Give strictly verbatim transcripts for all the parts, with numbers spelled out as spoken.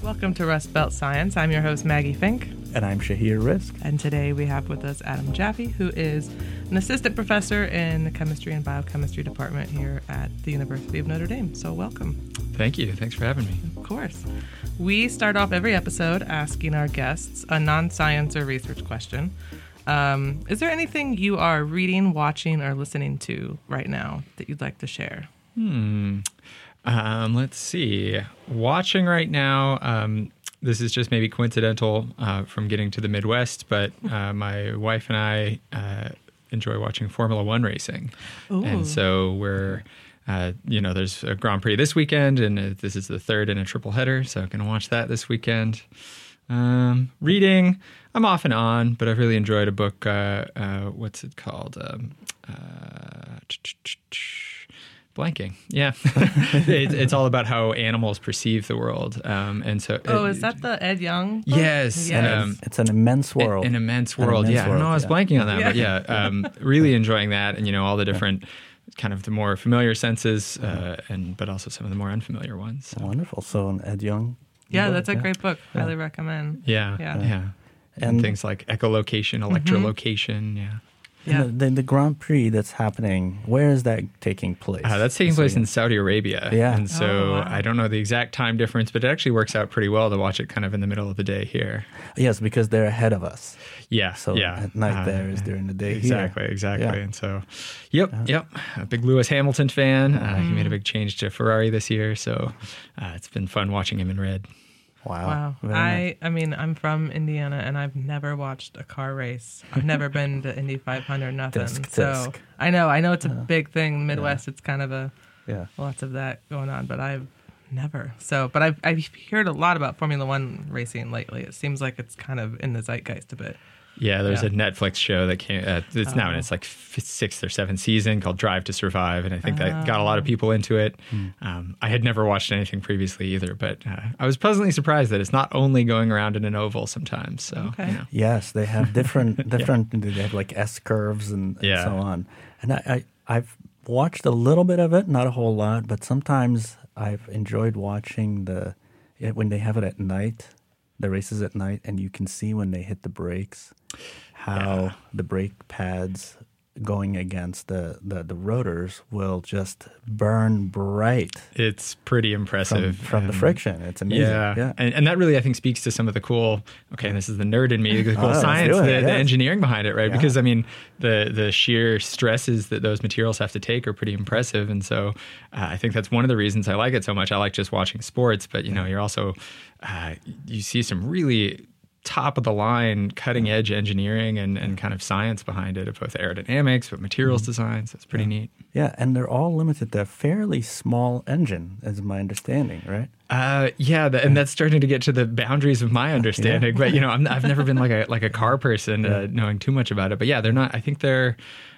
Welcome to Rust Belt Science. I'm your host, Maggie Fink. And I'm Shahir Risk. And today we have with us Adam Jaffe, who is an assistant professor in the chemistry and biochemistry department here at the University of Notre Dame. So welcome. Thank you. Thanks for having me. Of course. We start off every episode asking our guests a non-science or research question. Um, is there anything you are reading, watching, or listening to right now that you'd like to share? Hmm. Um, let's see. Watching right now, um, this is just maybe coincidental uh, from getting to the Midwest, but uh, my wife and I uh, enjoy watching Formula One racing. Ooh. And so we're, uh, you know, there's a Grand Prix this weekend, and uh, this is the third in a triple header, so I'm going to watch that this weekend. Um, reading, I'm off and on, but I've really enjoyed a book. Uh, uh, what's it called? Um, uh, Blanking. Yeah. it, it's all about how animals perceive the world. Um, and so. Oh, it, is that the Ed Young book? Yes. Yes. Um, It's an immense world. An, an immense An world. immense yeah. world, No, I was yeah. blanking on that, Yeah. but yeah, um, really enjoying that. And, you know, all the different kind of the more familiar senses, uh, and, but also some of the more unfamiliar ones. So. Wonderful. So an Ed Young. Yeah, book, that's a yeah. great book. Highly recommend. Yeah. Yeah. Yeah. yeah. And, And- things like echolocation, electrolocation. Yeah. Yeah. And The, the, the Grand Prix that's happening, where is that taking place? Uh, that's taking This place in weekend? Saudi Arabia. Yeah. And so Oh, wow. I don't know the exact time difference, but it actually works out pretty well to watch it kind of in the middle of the day here. Yes, because they're ahead of us. Yeah. So yeah. at night Uh, there is during the day Exactly. here. Exactly. Yeah. And so, yep. Yep. A big Lewis Hamilton fan. Uh, Mm-hmm. he made a big change to Ferrari this year. So uh, it's been fun watching him in red. Wow. Wow. Very I nice. I mean, I'm from Indiana, and I've never watched a car race. I've never been to Indy five hundred, nothing. Disc, so disc. I know, I know it's a big thing. Midwest, it's kind of a, Yeah. lots of that going on, but I've never. So, but I've, I've heard a lot about Formula One racing lately. It seems like it's kind of in the zeitgeist a bit. Yeah, there's Yeah. a Netflix show that came. Uh, it's now in Oh. its like fifth, sixth or seventh season called Drive to Survive, and I think that got a lot of people into it. Um, I had never watched anything previously either, but uh, I was pleasantly surprised that it's not only going around in an oval sometimes. So, Okay. you know. Yes, they have different, different. They have like S curves and, and Yeah. so on. And I, I, I've watched a little bit of it, not a whole lot, but sometimes I've enjoyed watching the it, when they have it at night, the races at night, and you can see when they hit the brakes, how Yeah. the brake pads going against the, the, the rotors will just burn bright It's pretty from, impressive from the Um, friction. It's amazing. Yeah, yeah. And, and that really, I think, speaks to some of the cool. Okay, and this is the nerd in me. The cool Oh, let's science, do it, the, the yes. engineering behind it, right? Yeah. Because I mean, the the sheer stresses that those materials have to take are pretty impressive, and so uh, I think that's one of the reasons I like it so much. I like just watching sports, but you know, you're also uh, you see some really top of the line, cutting edge engineering and, and kind of science behind it, of both aerodynamics, but materials Mm-hmm. design. So it's pretty neat. Yeah, and they're all limited to a fairly small engine, is my understanding, right? Uh, yeah, the, and that's starting to get to the boundaries of my understanding. But you know, I'm, I've never been like a like a car person, uh, knowing too much about it. But yeah, they're not. I think they're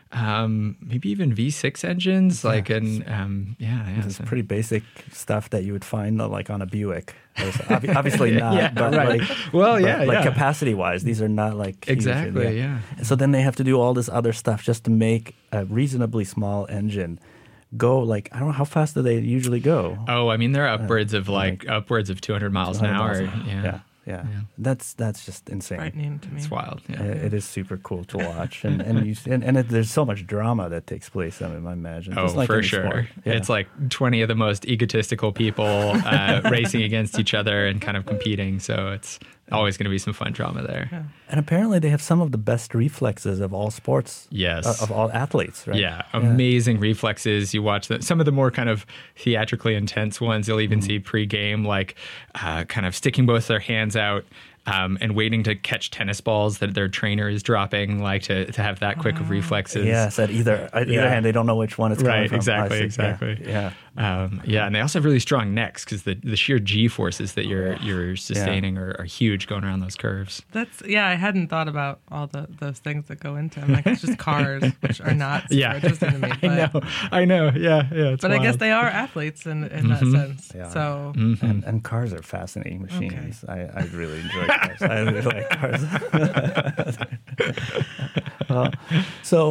um, maybe even V six engines. Like, and um, yeah, yeah. It's so- pretty basic stuff that you would find uh, like on a Buick. There's obvi- Obviously not, Yeah, but right. like, Well, but yeah, like yeah. capacity-wise, these are not like huge, Exactly, yeah. So then they have to do all this other stuff just to make a reasonably small engine go like I don't know how fast do they usually go? Oh, I mean, they're upwards of like, upwards of two hundred miles an one hour. hundred miles an Yeah. yeah, yeah. That's that's just insane. Frightening to me. It's wild. Yeah. Uh, It is super cool to watch, and and you and, and it, there's so much drama that takes place. I mean, I imagine. Oh, just like for any sure. sport. Yeah. It's like twenty of the most egotistical people uh, racing against each other and kind of competing. So it's always going to be some fun drama there. Yeah. And apparently they have some of the best reflexes of all sports. Yes. uh, of all athletes, right? Yeah, amazing reflexes. You watch the, some of the more kind of theatrically intense ones. You'll even Mm-hmm. see pre-game, like uh, kind of sticking both their hands out um, and waiting to catch tennis balls that their trainer is dropping, like to, to have that quick of reflexes. Yes, at either at either Yeah. hand, they don't know which one it's coming Right, from. I exactly, see. Yeah, exactly. Yeah. Um, yeah, and they also have really strong necks because the, the sheer G forces that you're you're sustaining are, are huge going around those curves. That's yeah. I hadn't thought about all the those things that go into them. Like it's just cars, which are not super Yeah, interesting to me. But, I know, I know. Yeah, yeah. It's but I guess wild. they are athletes in in that Mhm. sense. Yeah. So Mm-hmm. And, and cars are fascinating machines. I, I really enjoy cars. I really like cars. Well, so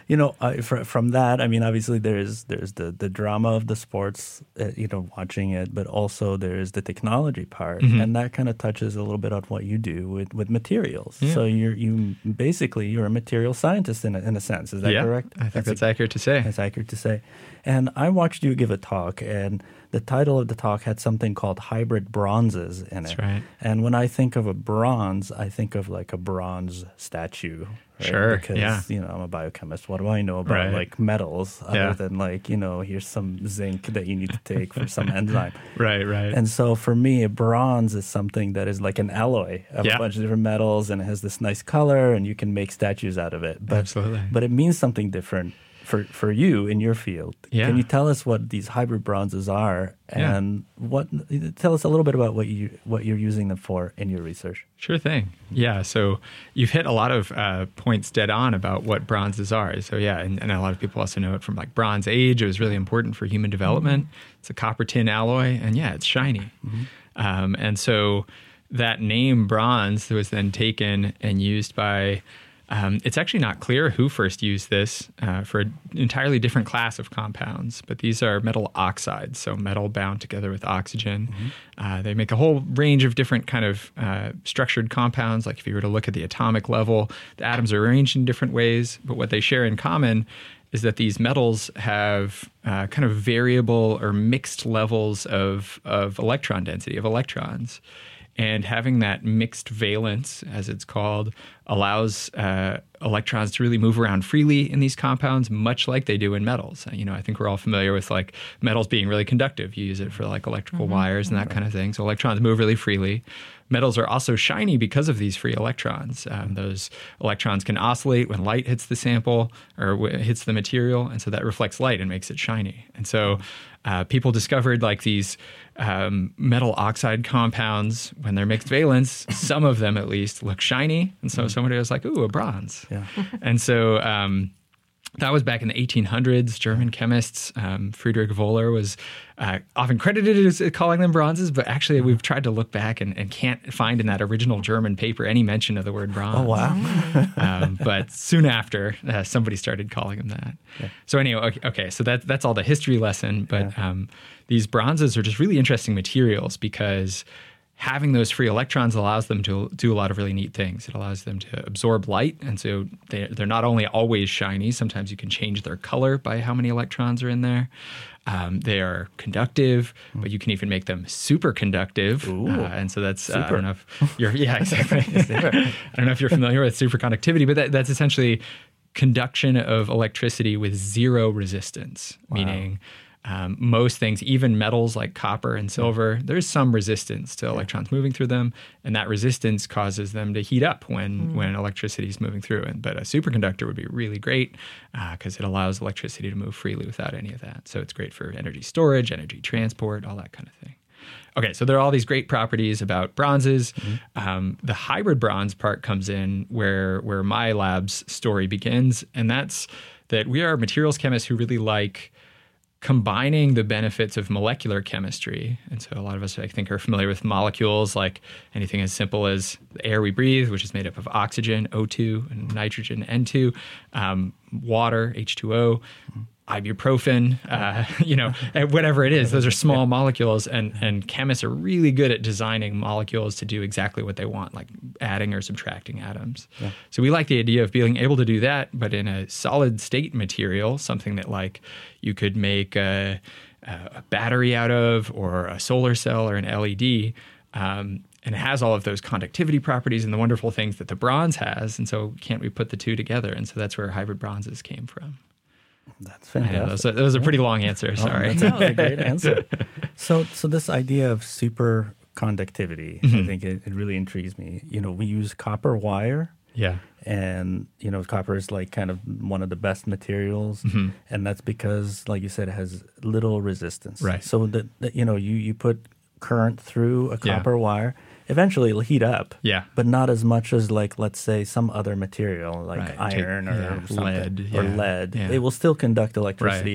you know, uh, fr- from that, I mean, obviously there's there's the, the drama of the sports, uh, you know, watching it, but also there's the technology part, Mhm. and that kind of touches a little bit on what you do with, with materials. Yeah. So you're you basically you're a material scientist in a, in a sense. Is that yeah, correct? I think that's, a- accurate to say. That's accurate to say. And I watched you give a talk, and the title of the talk had something called hybrid bronzes in That's it. right. And when I think of a bronze, I think of like a bronze statue. Right? Sure, Because, yeah. you know, I'm a biochemist. What do I know about Right. like metals other Yeah. than like, you know, here's some zinc that you need to take for some enzyme. Right, right. And so for me, a bronze is something that is like an alloy of Yeah. a bunch of different metals, and it has this nice color, and you can make statues out of it. But, Absolutely. But it means something different for, for you in your field. Yeah. Can you tell us what these hybrid bronzes are, Yeah. and what? Tell us a little bit about what you what you're using them for in your research. Sure thing. Yeah. So you've hit a lot of uh, points dead on about what bronzes are. So yeah, and, and a lot of people also know it from like Bronze Age. It was really important for human development. Mm-hmm. It's a copper tin alloy, and yeah, it's shiny. Mm-hmm. Um, and so that name bronze was then taken and used by. Um, it's actually not clear who first used this uh, for an entirely different class of compounds, but these are metal oxides, so metal bound together with oxygen. Mm-hmm. Uh, they make a whole range of different kind of uh, structured compounds. Like if you were to look at the atomic level, the atoms are arranged in different ways, but what they share in common is that these metals have uh, kind of variable or mixed levels of, of electron density, of electrons. And having that mixed valence, as it's called, allows uh, electrons to really move around freely in these compounds, much like they do in metals. You know, I think we're all familiar with like metals being really conductive. You use it for like electrical mm-hmm. wires and that kind of thing. So electrons move really freely. Metals are also shiny because of these free electrons. Um, those electrons can oscillate when light hits the sample or w- hits the material, and so that reflects light and makes it shiny. And so uh, people discovered like these um, metal oxide compounds when they're mixed valence. Some of them, at least, look shiny, and so mm. somebody was like, "Ooh, a bronze." Yeah. And so. Um, That was back in the eighteen hundreds. German chemists, um, Friedrich Wöhler was uh, often credited as calling them bronzes, but actually we've tried to look back and, and can't find in that original German paper any mention of the word bronze. Oh, wow. um, but soon after, uh, somebody started calling them that. Yeah. So anyway, okay, okay, so that, that's all the history lesson. But yeah. um, these bronzes are just really interesting materials because having those free electrons allows them to do a lot of really neat things. It allows them to absorb light. And so they, they're not only always shiny, sometimes you can change their color by how many electrons are in there. Um, they are conductive, mm. but you can even make them superconductive. Uh, and so that's, uh, I don't know if you're, yeah, exactly. I don't know if you're familiar with superconductivity, but that, that's essentially conduction of electricity with zero resistance, wow. meaning Um, most things, even metals like copper and silver, yeah. there's some resistance to electrons yeah. moving through them, and that resistance causes them to heat up when, mm. when electricity is moving through. And but a superconductor would be really great because uh, it allows electricity to move freely without any of that. So it's great for energy storage, energy transport, all that kind of thing. Okay, so there are all these great properties about bronzes. Mm-hmm. Um, the hybrid bronze part comes in where where my lab's story begins, and that's that we are materials chemists who really like combining the benefits of molecular chemistry. And so a lot of us, I think, are familiar with molecules, like anything as simple as the air we breathe, which is made up of oxygen, O two, and nitrogen, N two, um, water, H two O, ibuprofen, uh, you know, whatever it is. Those are small molecules, and, and chemists are really good at designing molecules to do exactly what they want, like adding or subtracting atoms. Yeah. So we like the idea of being able to do that, but in a solid state material, something that like you could make a, a battery out of, or a solar cell, or an L E D, um, and it has all of those conductivity properties and the wonderful things that the bronze has. And so can't we put the two together? And so that's where hybrid bronzes came from. That's fantastic. I know, that, was a, that was a pretty long answer. Sorry. Oh, that's a great answer. So, so this idea of superconductivity, mm-hmm. I think it, it really intrigues me. You know, we use copper wire. Yeah. And, you know, copper is like kind of one of the best materials. Mm-hmm. And that's because, like you said, it has little resistance. Right. So that, that you know, you, you put current through a copper yeah. wire, eventually it'll heat up. Yeah. But not as much as, like, let's say some other material like right. iron or yeah. something. Lead. Or yeah. lead. Yeah. It will still conduct electricity. Right.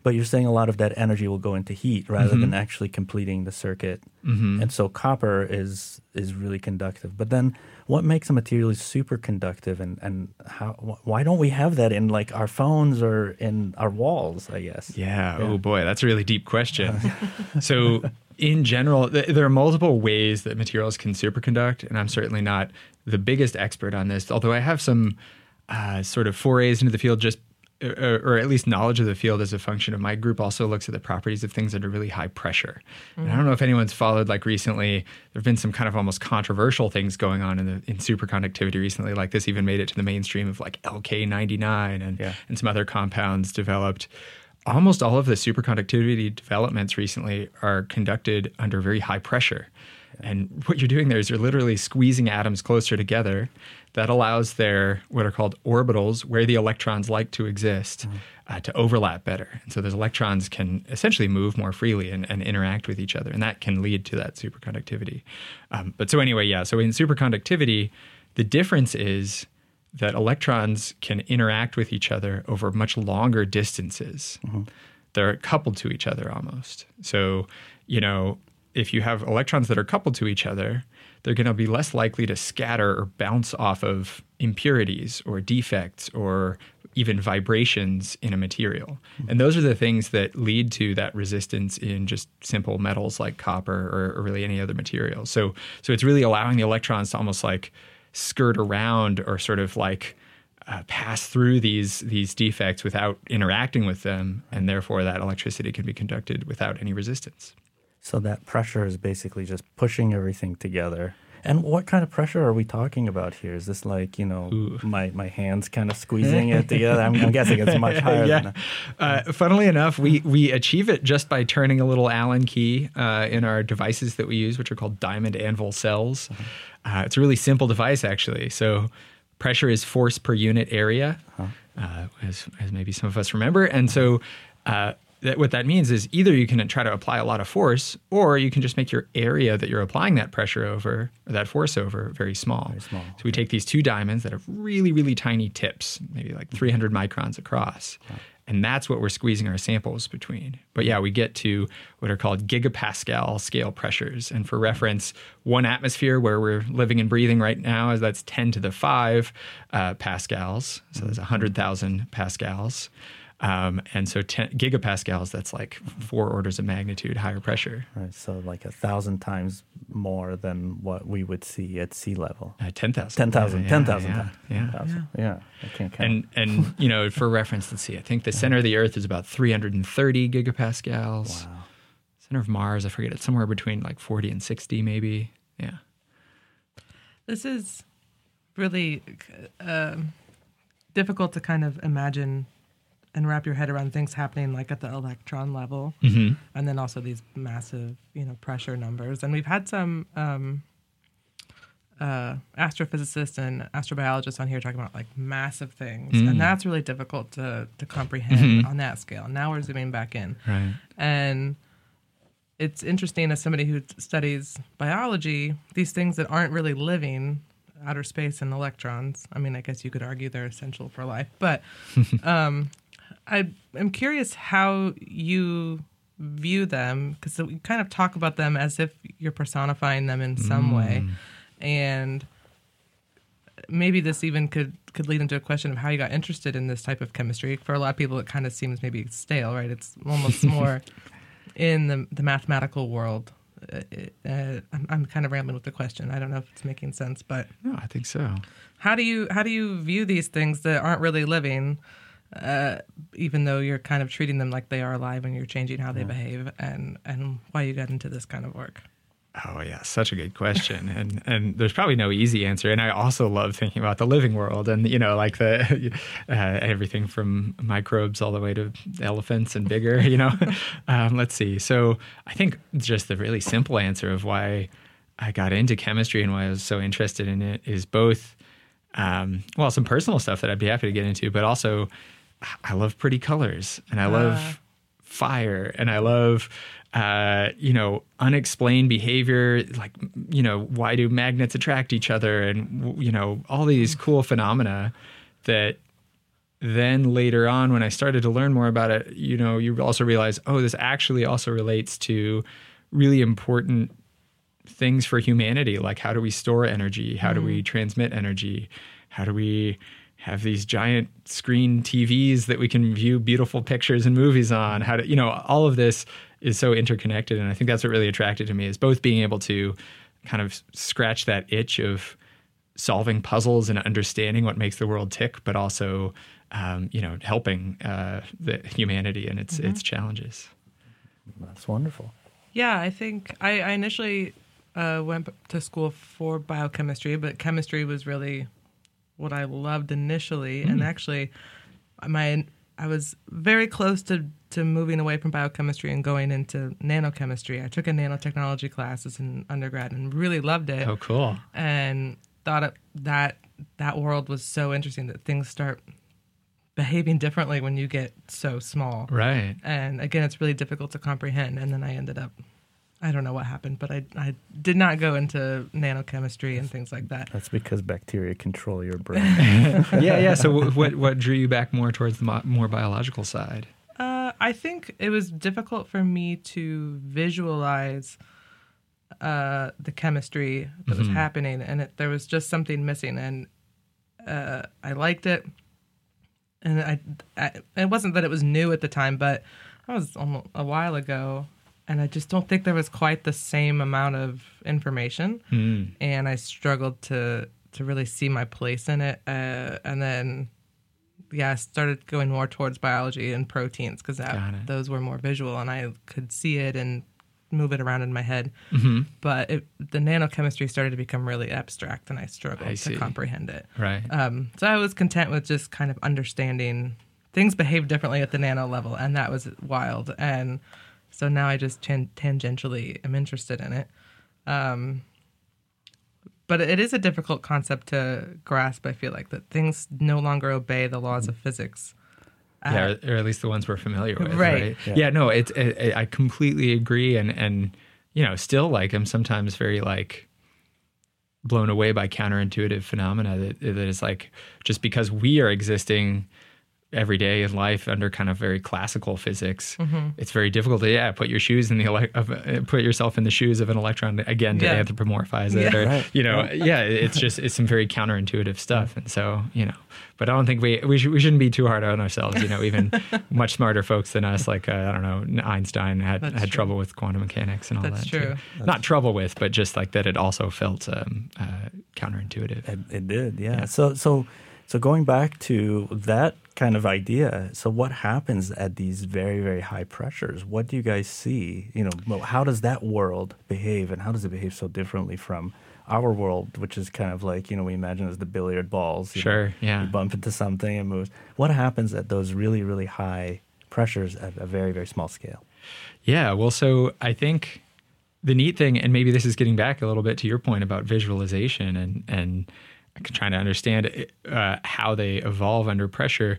But you're saying a lot of that energy will go into heat rather Mm-hmm. than actually completing the circuit. Mm-hmm. And so copper is is really conductive. But then what makes a material superconductive, and, and how wh- why don't we have that in like our phones or in our walls, I guess? Yeah. Yeah. Oh boy, that's a really deep question. So in general, th- there are multiple ways that materials can superconduct, and I'm certainly not the biggest expert on this, although I have some uh, sort of forays into the field, just or, or at least knowledge of the field as a function of my group also looks at the properties of things under really high pressure. Mm. And I don't know if anyone's followed, like recently, there have been some kind of almost controversial things going on in the in superconductivity recently. Like this even made it to the mainstream of like L K ninety-nine and, yeah. and some other compounds developed. Almost all of the superconductivity developments recently are conducted under very high pressure. And what you're doing there is you're literally squeezing atoms closer together. That allows their what are called orbitals, where the electrons like to exist, mm-hmm. uh, to overlap better. And so those electrons can essentially move more freely and, and interact with each other. And that can lead to that superconductivity. Um, but so anyway, yeah, so in superconductivity, the difference is that electrons can interact with each other over much longer distances. Mm-hmm. They're coupled to each other almost. So, you know, if you have electrons that are coupled to each other, they're going to be less likely to scatter or bounce off of impurities or defects or even vibrations in a material. Mm-hmm. And those are the things that lead to that resistance in just simple metals like copper or, or really any other material. So, so it's really allowing the electrons to almost like skirt around or sort of like uh, pass through these these defects without interacting with them, and therefore that electricity can be conducted without any resistance. So that pressure is basically just pushing everything together. And what kind of pressure are we talking about here? Is this like, you know, Ooh. my my hands kind of squeezing it together? I'm, I'm guessing it's much higher yeah. than that. Uh, funnily enough, we, we achieve it just by turning a little Allen key uh, in our devices that we use, which are called diamond anvil cells. Uh-huh. Uh, it's a really simple device, actually. So pressure is force per unit area, huh. uh, as, as maybe some of us remember. And so uh, that, what that means is either you can try to apply a lot of force, or you can just make your area that you're applying that pressure over, or that force over, very small. Very small. So we take these two diamonds that have really, really tiny tips, maybe like three hundred microns across. Huh. And that's what we're squeezing our samples between. But yeah, we get to what are called gigapascal scale pressures. And for reference, one atmosphere where we're living and breathing right now, is that's ten to the five uh, pascals. So there's one hundred thousand pascals. Um, and so ten gigapascals, that's like four orders of magnitude higher pressure. Right, so like a thousand times more than what we would see at sea level. Uh, ten thousand. ten thousand. Yeah, ten thousand yeah, times. Yeah. Yeah. yeah. I can't count. And, and you know, for reference, let's see, I think the center of the Earth is about three hundred thirty gigapascals. Wow. Center of Mars, I forget, it's somewhere between like forty and sixty maybe. Yeah. This is really uh, difficult to kind of imagine and wrap your head around things happening like at the electron level, mm-hmm. and then also these massive, you know, pressure numbers. And we've had some um, uh, astrophysicists and astrobiologists on here talking about like massive things, mm. and that's really difficult to to comprehend mm-hmm. on that scale. Now we're zooming back in, right? And it's interesting as somebody who studies biology, these things that aren't really living, outer space and electrons. I mean, I guess you could argue they're essential for life, but um, I am curious how you view them, because we kind of talk about them as if you're personifying them in some mm. way. And maybe this even could, could lead into a question of how you got interested in this type of chemistry. For a lot of people, it kind of seems maybe stale, right? It's almost more in the, the mathematical world. Uh, uh, I'm, I'm kind of rambling with the question. I don't know if it's making sense, but no, I think so. How do you how do you view these things that aren't really living, uh, even though you're kind of treating them like they are alive and you're changing how they yeah. behave, and and why you got into this kind of work? Oh yeah, such a good question, and and there's probably no easy answer. And I also love thinking about the living world, and you know, like the uh, everything from microbes all the way to elephants and bigger. You know, um, let's see. So I think just the really simple answer of why I got into chemistry and why I was so interested in it is both, um, well, some personal stuff that I'd be happy to get into, but also I love pretty colors, and I love uh. fire, and I love. Uh, you know, unexplained behavior, like, you know, why do magnets attract each other, and, you know, all these cool phenomena that then later on, when I started to learn more about it, you know, you also realize, oh, this actually also relates to really important things for humanity. Like, how do we store energy? How mm. do we transmit energy? How do we have these giant screen T Vs that we can view beautiful pictures and movies on? How do, you know, all of this is so interconnected. And I think that's what really attracted to me, is both being able to kind of scratch that itch of solving puzzles and understanding what makes the world tick, but also, um, you know, helping uh, the humanity and its, mm-hmm. its challenges. That's wonderful. Yeah, I think I, I initially uh, went to school for biochemistry, but chemistry was really what I loved initially. Mm. And actually, my I was very close to, to moving away from biochemistry and going into nanochemistry. I took a nanotechnology class as an undergrad and really loved it. Oh, cool. And thought it, that that world was so interesting, that things start behaving differently when you get so small. Right. And again, it's really difficult to comprehend. And then I ended up, I don't know what happened, but I, I did not go into nanochemistry and things like that. That's because bacteria control your brain. yeah, yeah. So what what drew you back more towards the mo- more biological side? Uh, I think it was difficult for me to visualize uh, the chemistry that was mm-hmm. happening, and it, there was just something missing. And uh, I liked it, and I, I it wasn't that it was new at the time, but that was almost a while ago. And I just don't think there was quite the same amount of information. Mm. And I struggled to to really see my place in it. Uh, and then, yeah, I started going more towards biology and proteins, because those were more visual and I could see it and move it around in my head. Mm-hmm. But it, the nanochemistry started to become really abstract, and I struggled I to comprehend it. Right. Um, so I was content with just kind of understanding things behave differently at the nano level, and that was wild. And so now I just tan- tangentially am interested in it. Um, but it is a difficult concept to grasp, I feel like, that things no longer obey the laws of physics. Uh, yeah, or, or at least the ones we're familiar with. Right. right? Yeah. yeah, no, it's it, I completely agree. And, and, you know, still, like, I'm sometimes very, like, blown away by counterintuitive phenomena that that is, like, just because we are existing every day in life under kind of very classical physics, mm-hmm. it's very difficult to yeah put your shoes in the ele- of, uh, put yourself in the shoes of an electron again to yeah. anthropomorphize it, yeah. or right. you know yeah it's just it's some very counterintuitive stuff. And so you know but I don't think we we, should, we shouldn't be too hard on ourselves. You know even much smarter folks than us, like uh, I don't know, Einstein had That's had true. trouble with quantum mechanics and all That's that true. too. That's Not trouble with, but just like that it also felt um, uh, counterintuitive. It, it did, yeah. yeah. So so so going back to that kind of idea, so what happens at these very, very high pressures? What do you guys see? You know, how does that world behave, and how does it behave so differently from our world, which is kind of like, you know, we imagine as the billiard balls. You Sure, know, yeah. You bump into something and moves. What happens at those really, really high pressures at a very, very small scale? Yeah, well, so I think the neat thing, and maybe this is getting back a little bit to your point about visualization and and trying to understand uh, how they evolve under pressure.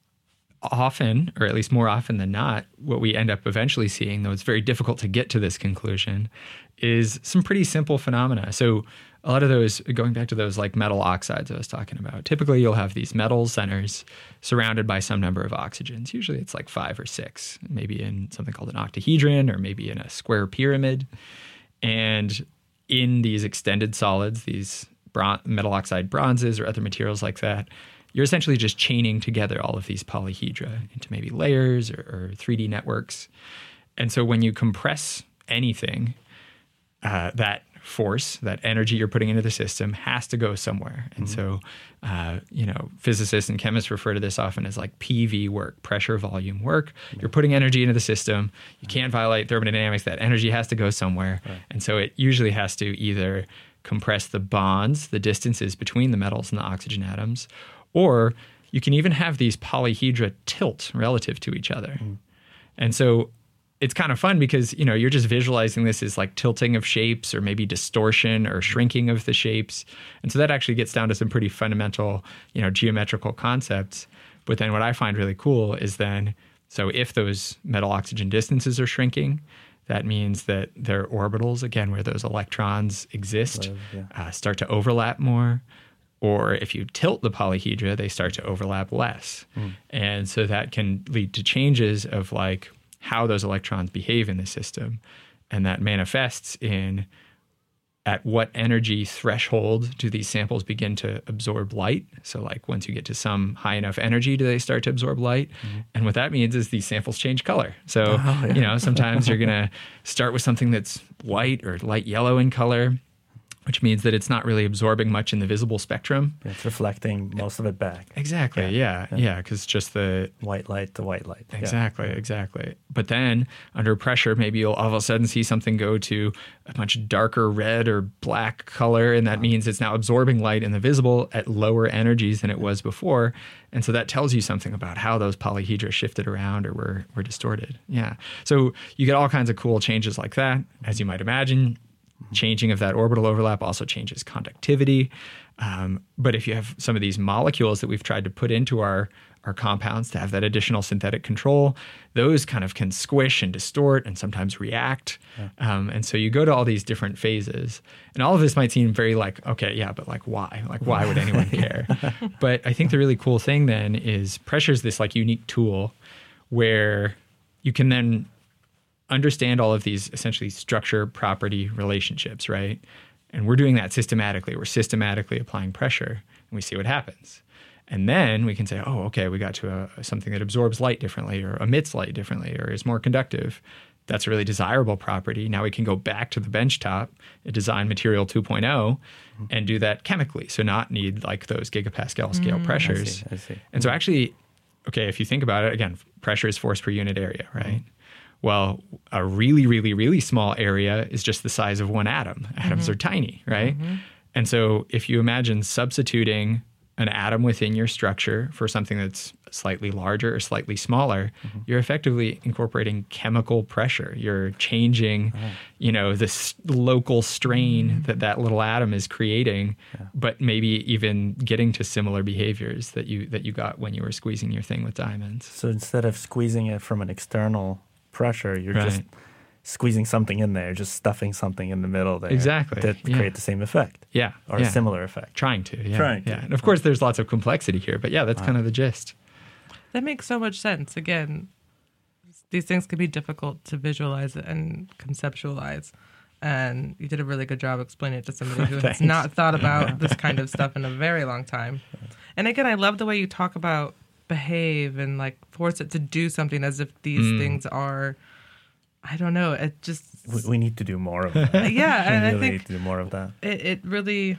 Often, or at least more often than not, what we end up eventually seeing, though it's very difficult to get to this conclusion, is some pretty simple phenomena. So a lot of those, going back to those like metal oxides I was talking about, typically you'll have these metal centers surrounded by some number of oxygens. Usually it's like five or six, maybe in something called an octahedron, or maybe in a square pyramid. And in these extended solids, these bron- metal oxide bronzes or other materials like that, you're essentially just chaining together all of these polyhedra into maybe layers or, or three D networks. And so when you compress anything, uh, that force, that energy you're putting into the system has to go somewhere. And mm-hmm. so, uh, you know, physicists and chemists refer to this often as like P V work, pressure volume work. Mm-hmm. You're putting energy into the system. You can't violate thermodynamics. That energy has to go somewhere. Right. And so it usually has to either compress the bonds, the distances between the metals and the oxygen atoms, or you can even have these polyhedra tilt relative to each other. Mm. And so it's kind of fun because, you know, you're just visualizing this as like tilting of shapes or maybe distortion or shrinking of the shapes. And so that actually gets down to some pretty fundamental, you know, geometrical concepts. But then what I find really cool is then, so if those metal oxygen distances are shrinking, that means that their orbitals, again, where those electrons exist, Live, yeah. uh, start to overlap more. Or if you tilt the polyhedra, they start to overlap less. Mm. And so that can lead to changes of like how those electrons behave in the system. And that manifests in at what energy threshold do these samples begin to absorb light? So like once you get to some high enough energy, do they start to absorb light? Mm-hmm. And what that means is these samples change color. So, oh, yeah. you know, sometimes you're going to start with something that's white or light yellow in color, which means that it's not really absorbing much in the visible spectrum. It's reflecting most of it back. Exactly, yeah, yeah, because yeah, just the... White light to white light. Exactly, yeah. exactly. But then, under pressure, maybe you'll all of a sudden see something go to a much darker red or black color, and that wow. means it's now absorbing light in the visible at lower energies than it was before. And so that tells you something about how those polyhedra shifted around or were, were distorted. Yeah. So you get all kinds of cool changes like that, as you might imagine. Changing of that orbital overlap also changes conductivity. Um, but if you have some of these molecules that we've tried to put into our, our compounds to have that additional synthetic control, those kind of can squish and distort and sometimes react. Yeah. Um, and so you go to all these different phases. And all of this might seem very like, okay, yeah, but like why? Like why would anyone care? But I think the really cool thing then is pressure is this like unique tool where you can then understand all of these essentially structure property relationships, right? And we're doing that systematically. We're systematically applying pressure and we see what happens. And then we can say, oh, okay, we got to a, something that absorbs light differently or emits light differently or is more conductive. That's a really desirable property. Now we can go back to the benchtop, design material two point oh, mm-hmm. and do that chemically. So not need like those gigapascal scale mm, pressures. I see, I see. And so actually, okay, if you think about it, again, pressure is force per unit area, right? Mm-hmm. Well, a really, really, really small area is just the size of one atom. Atoms mm-hmm. are tiny, right? Mm-hmm. And so if you imagine substituting an atom within your structure for something that's slightly larger or slightly smaller, mm-hmm. you're effectively incorporating chemical pressure. You're changing, oh. you know, this local strain mm-hmm. that that little atom is creating, yeah. but maybe even getting to similar behaviors that you that you got when you were squeezing your thing with diamonds. So instead of squeezing it from an external pressure, you're right. just squeezing something in there, just stuffing something in the middle there. Exactly. To yeah. create the same effect. Yeah. Or yeah. a similar effect. Trying to. Yeah. Trying to. Yeah. And of course, there's lots of complexity here, but yeah, that's wow. kind of the gist. That makes so much sense. Again, these things can be difficult to visualize and conceptualize. And you did a really good job explaining it to somebody who has not thought about this kind of stuff in a very long time. And again, I love the way you talk about behave and like force it to do something as if these mm. things are, I don't know, it just we, we need to do more of that. Yeah, we and really I think need to do more of that. It, it really,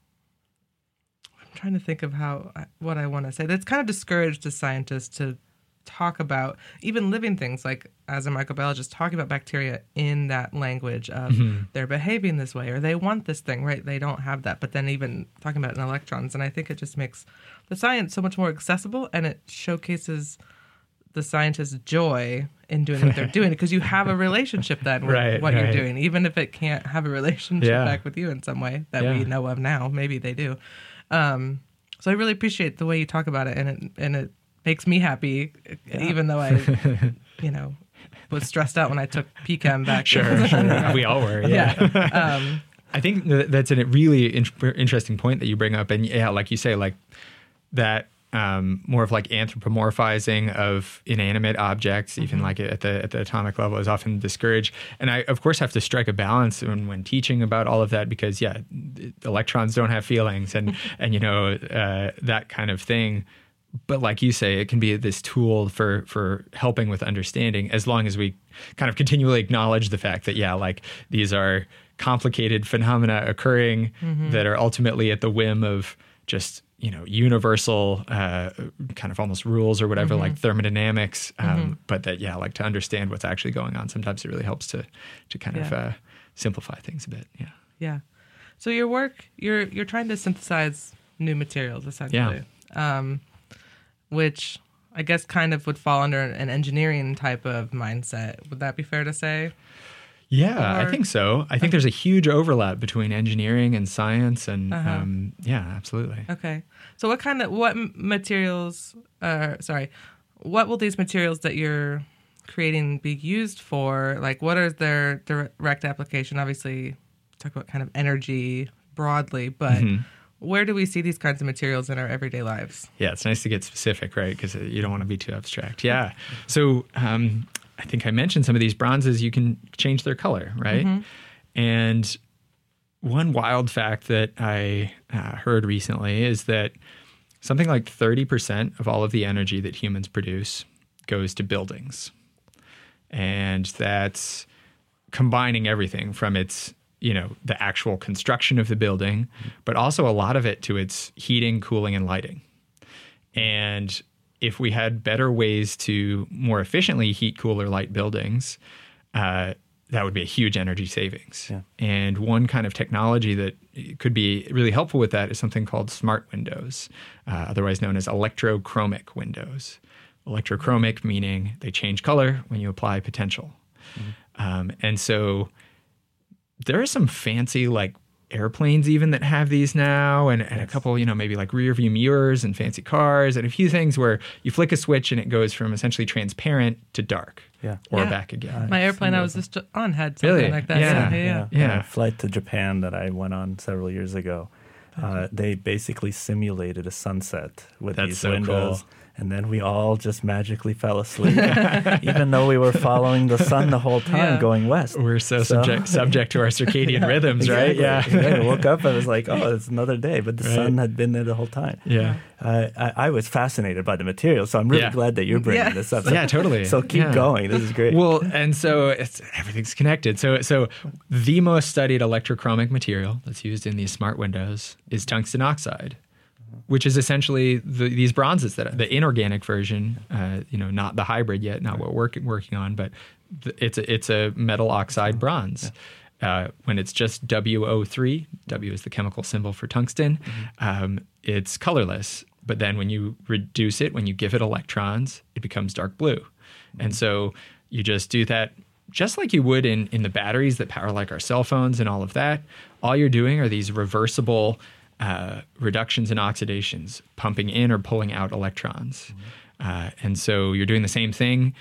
I'm trying to think of how what I want to say. That's kind of discouraged a scientist to talk about even living things, like as a microbiologist, talking about bacteria in that language of mm-hmm. they're behaving this way or they want this thing, right? They don't have that. But then even talking about it in electrons, and I think it just makes the science so much more accessible, and it showcases the scientist's joy in doing what they're doing because you have a relationship then with right, what right. you're doing, even if it can't have a relationship yeah. back with you in some way that yeah. we know of now. Maybe they do. Um, so I really appreciate the way you talk about it, and it and it makes me happy, yeah. even though I, you know, was stressed out when I took P Chem back. Sure, sure. We all were, yeah. yeah. Um, I think that's a really in- interesting point that you bring up. And yeah, like you say, like that um, more of like anthropomorphizing of inanimate objects, even mm-hmm. like at the at the atomic level, is often discouraged. And I, of course, have to strike a balance when, when teaching about all of that because, yeah, electrons don't have feelings and, and you know, uh, that kind of thing. But like you say, it can be this tool for for helping with understanding as long as we kind of continually acknowledge the fact that, yeah, like these are complicated phenomena occurring mm-hmm. that are ultimately at the whim of just, you know, universal uh, kind of almost rules or whatever, mm-hmm. like thermodynamics. Um, mm-hmm. But that, yeah, like to understand what's actually going on, sometimes it really helps to to kind yeah. of uh, simplify things a bit. Yeah. Yeah. So your work, you're you're trying to synthesize new materials, essentially. Yeah. Um, which I guess kind of would fall under an engineering type of mindset. Would that be fair to say? Yeah, or, I think so. I think okay. there's a huge overlap between engineering and science, and uh-huh. um, yeah, absolutely. Okay. So what kind of, what materials, uh, sorry, what will these materials that you're creating be used for? Like, what is their direct application? Obviously, talk about kind of energy broadly, but mm-hmm. Where do we see these kinds of materials in our everyday lives? Yeah, it's nice to get specific, right? Because you don't want to be too abstract. Yeah. So um, I think I mentioned some of these bronzes, you can change their color, right? Mm-hmm. And one wild fact that I uh, heard recently is that something like thirty percent of all of the energy that humans produce goes to buildings. And that's combining everything from its, you know, the actual construction of the building, but also a lot of it to its heating, cooling, and lighting. And if we had better ways to more efficiently heat, cool, or light buildings, uh, that would be a huge energy savings. Yeah. And one kind of technology that could be really helpful with that is something called smart windows, uh, otherwise known as electrochromic windows. Electrochromic meaning they change color when you apply potential. Mm-hmm. Um, and so there are some fancy like airplanes even that have these now, and, and yes. a couple, you know, maybe like rear view mirrors and fancy cars, and a few things where you flick a switch and it goes from essentially transparent to dark. Yeah. Or yeah. back again. My airplane I was just on had something really? like that. Yeah. Yeah. Yeah. yeah. yeah. yeah. A flight to Japan that I went on several years ago, uh, they basically simulated a sunset with That's these so windows. Cool. And then we all just magically fell asleep, even though we were following the sun the whole time Yeah. going west. We're so, So- subject subject to our circadian Yeah, rhythms, right? exactly. Yeah. I woke up, I was like, oh, it's another day. But the Right. sun had been there the whole time. Yeah. Uh, I, I was fascinated by the material, so I'm really Yeah. glad that you're bringing Yeah. this up. Yeah, totally. So keep Yeah. going. This is great. Well, and so it's everything's connected. So so the most studied electrochromic material that's used in these smart windows is tungsten oxide, which is essentially the, these bronzes that the inorganic version, uh, you know, not the hybrid yet, not what we're working on, but th- it's a, it's a metal oxide bronze. Uh, when it's just W O three, W is the chemical symbol for tungsten, mm-hmm. um, it's colorless. But then when you reduce it, when you give it electrons, it becomes dark blue. Mm-hmm. And so you just do that just like you would in, in the batteries that power like our cell phones and all of that. All you're doing are these reversible uh, reductions and oxidations, pumping in or pulling out electrons. Mm-hmm. Uh, and so you're doing the same thing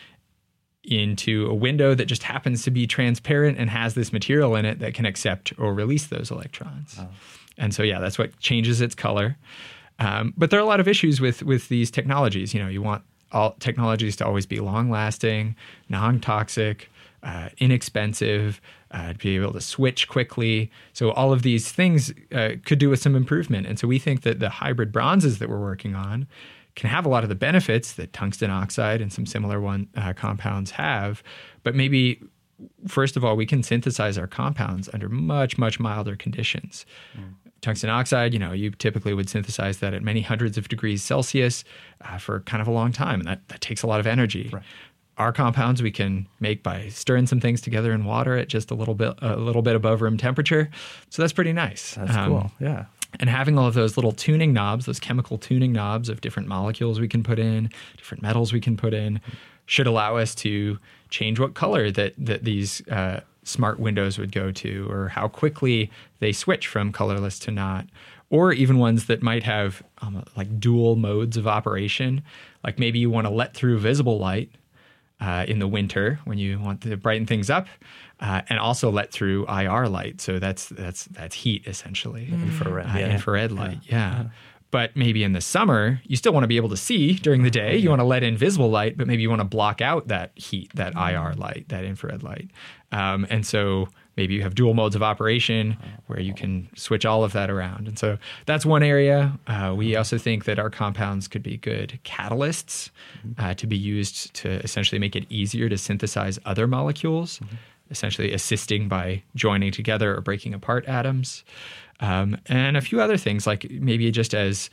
into a window that just happens to be transparent and has this material in it that can accept or release those electrons. Oh. And so, yeah, that's what changes its color. Um, but there are a lot of issues with with these technologies. You know, you want all technologies to always be long-lasting, non-toxic, uh, inexpensive, uh, to be able to switch quickly. So all of these things uh, could do with some improvement. And so we think that the hybrid bronzes that we're working on can have a lot of the benefits that tungsten oxide and some similar one uh, compounds have, but maybe first of all, we can synthesize our compounds under much, much milder conditions. Mm. Tungsten oxide, you know, you typically would synthesize that at many hundreds of degrees Celsius uh, for kind of a long time, and that, that takes a lot of energy. Right. Our compounds we can make by stirring some things together in water at just a little bit, a little bit above room temperature. So that's pretty nice. That's um, cool. Yeah. And having all of those little tuning knobs, those chemical tuning knobs of different molecules we can put in, different metals we can put in, should allow us to change what color that that these uh, smart windows would go to, or how quickly they switch from colorless to not, or even ones that might have um, like dual modes of operation. Like maybe you want to let through visible light uh, in the winter when you want to brighten things up. Uh, and also let through I R light, so that's that's that's heat essentially, mm. infrared, uh, yeah. infrared light, yeah. yeah. yeah. But maybe in the summer, you still want to be able to see during the day. You want to let in visible light, but maybe you want to block out that heat, that I R light, that infrared light. Um, and so maybe you have dual modes of operation where you can switch all of that around. And so that's one area. Uh, we also think that our compounds could be good catalysts uh, to be used to essentially make it easier to synthesize other molecules. Mm-hmm. Essentially assisting by joining together or breaking apart atoms. Um, and a few other things, like maybe just as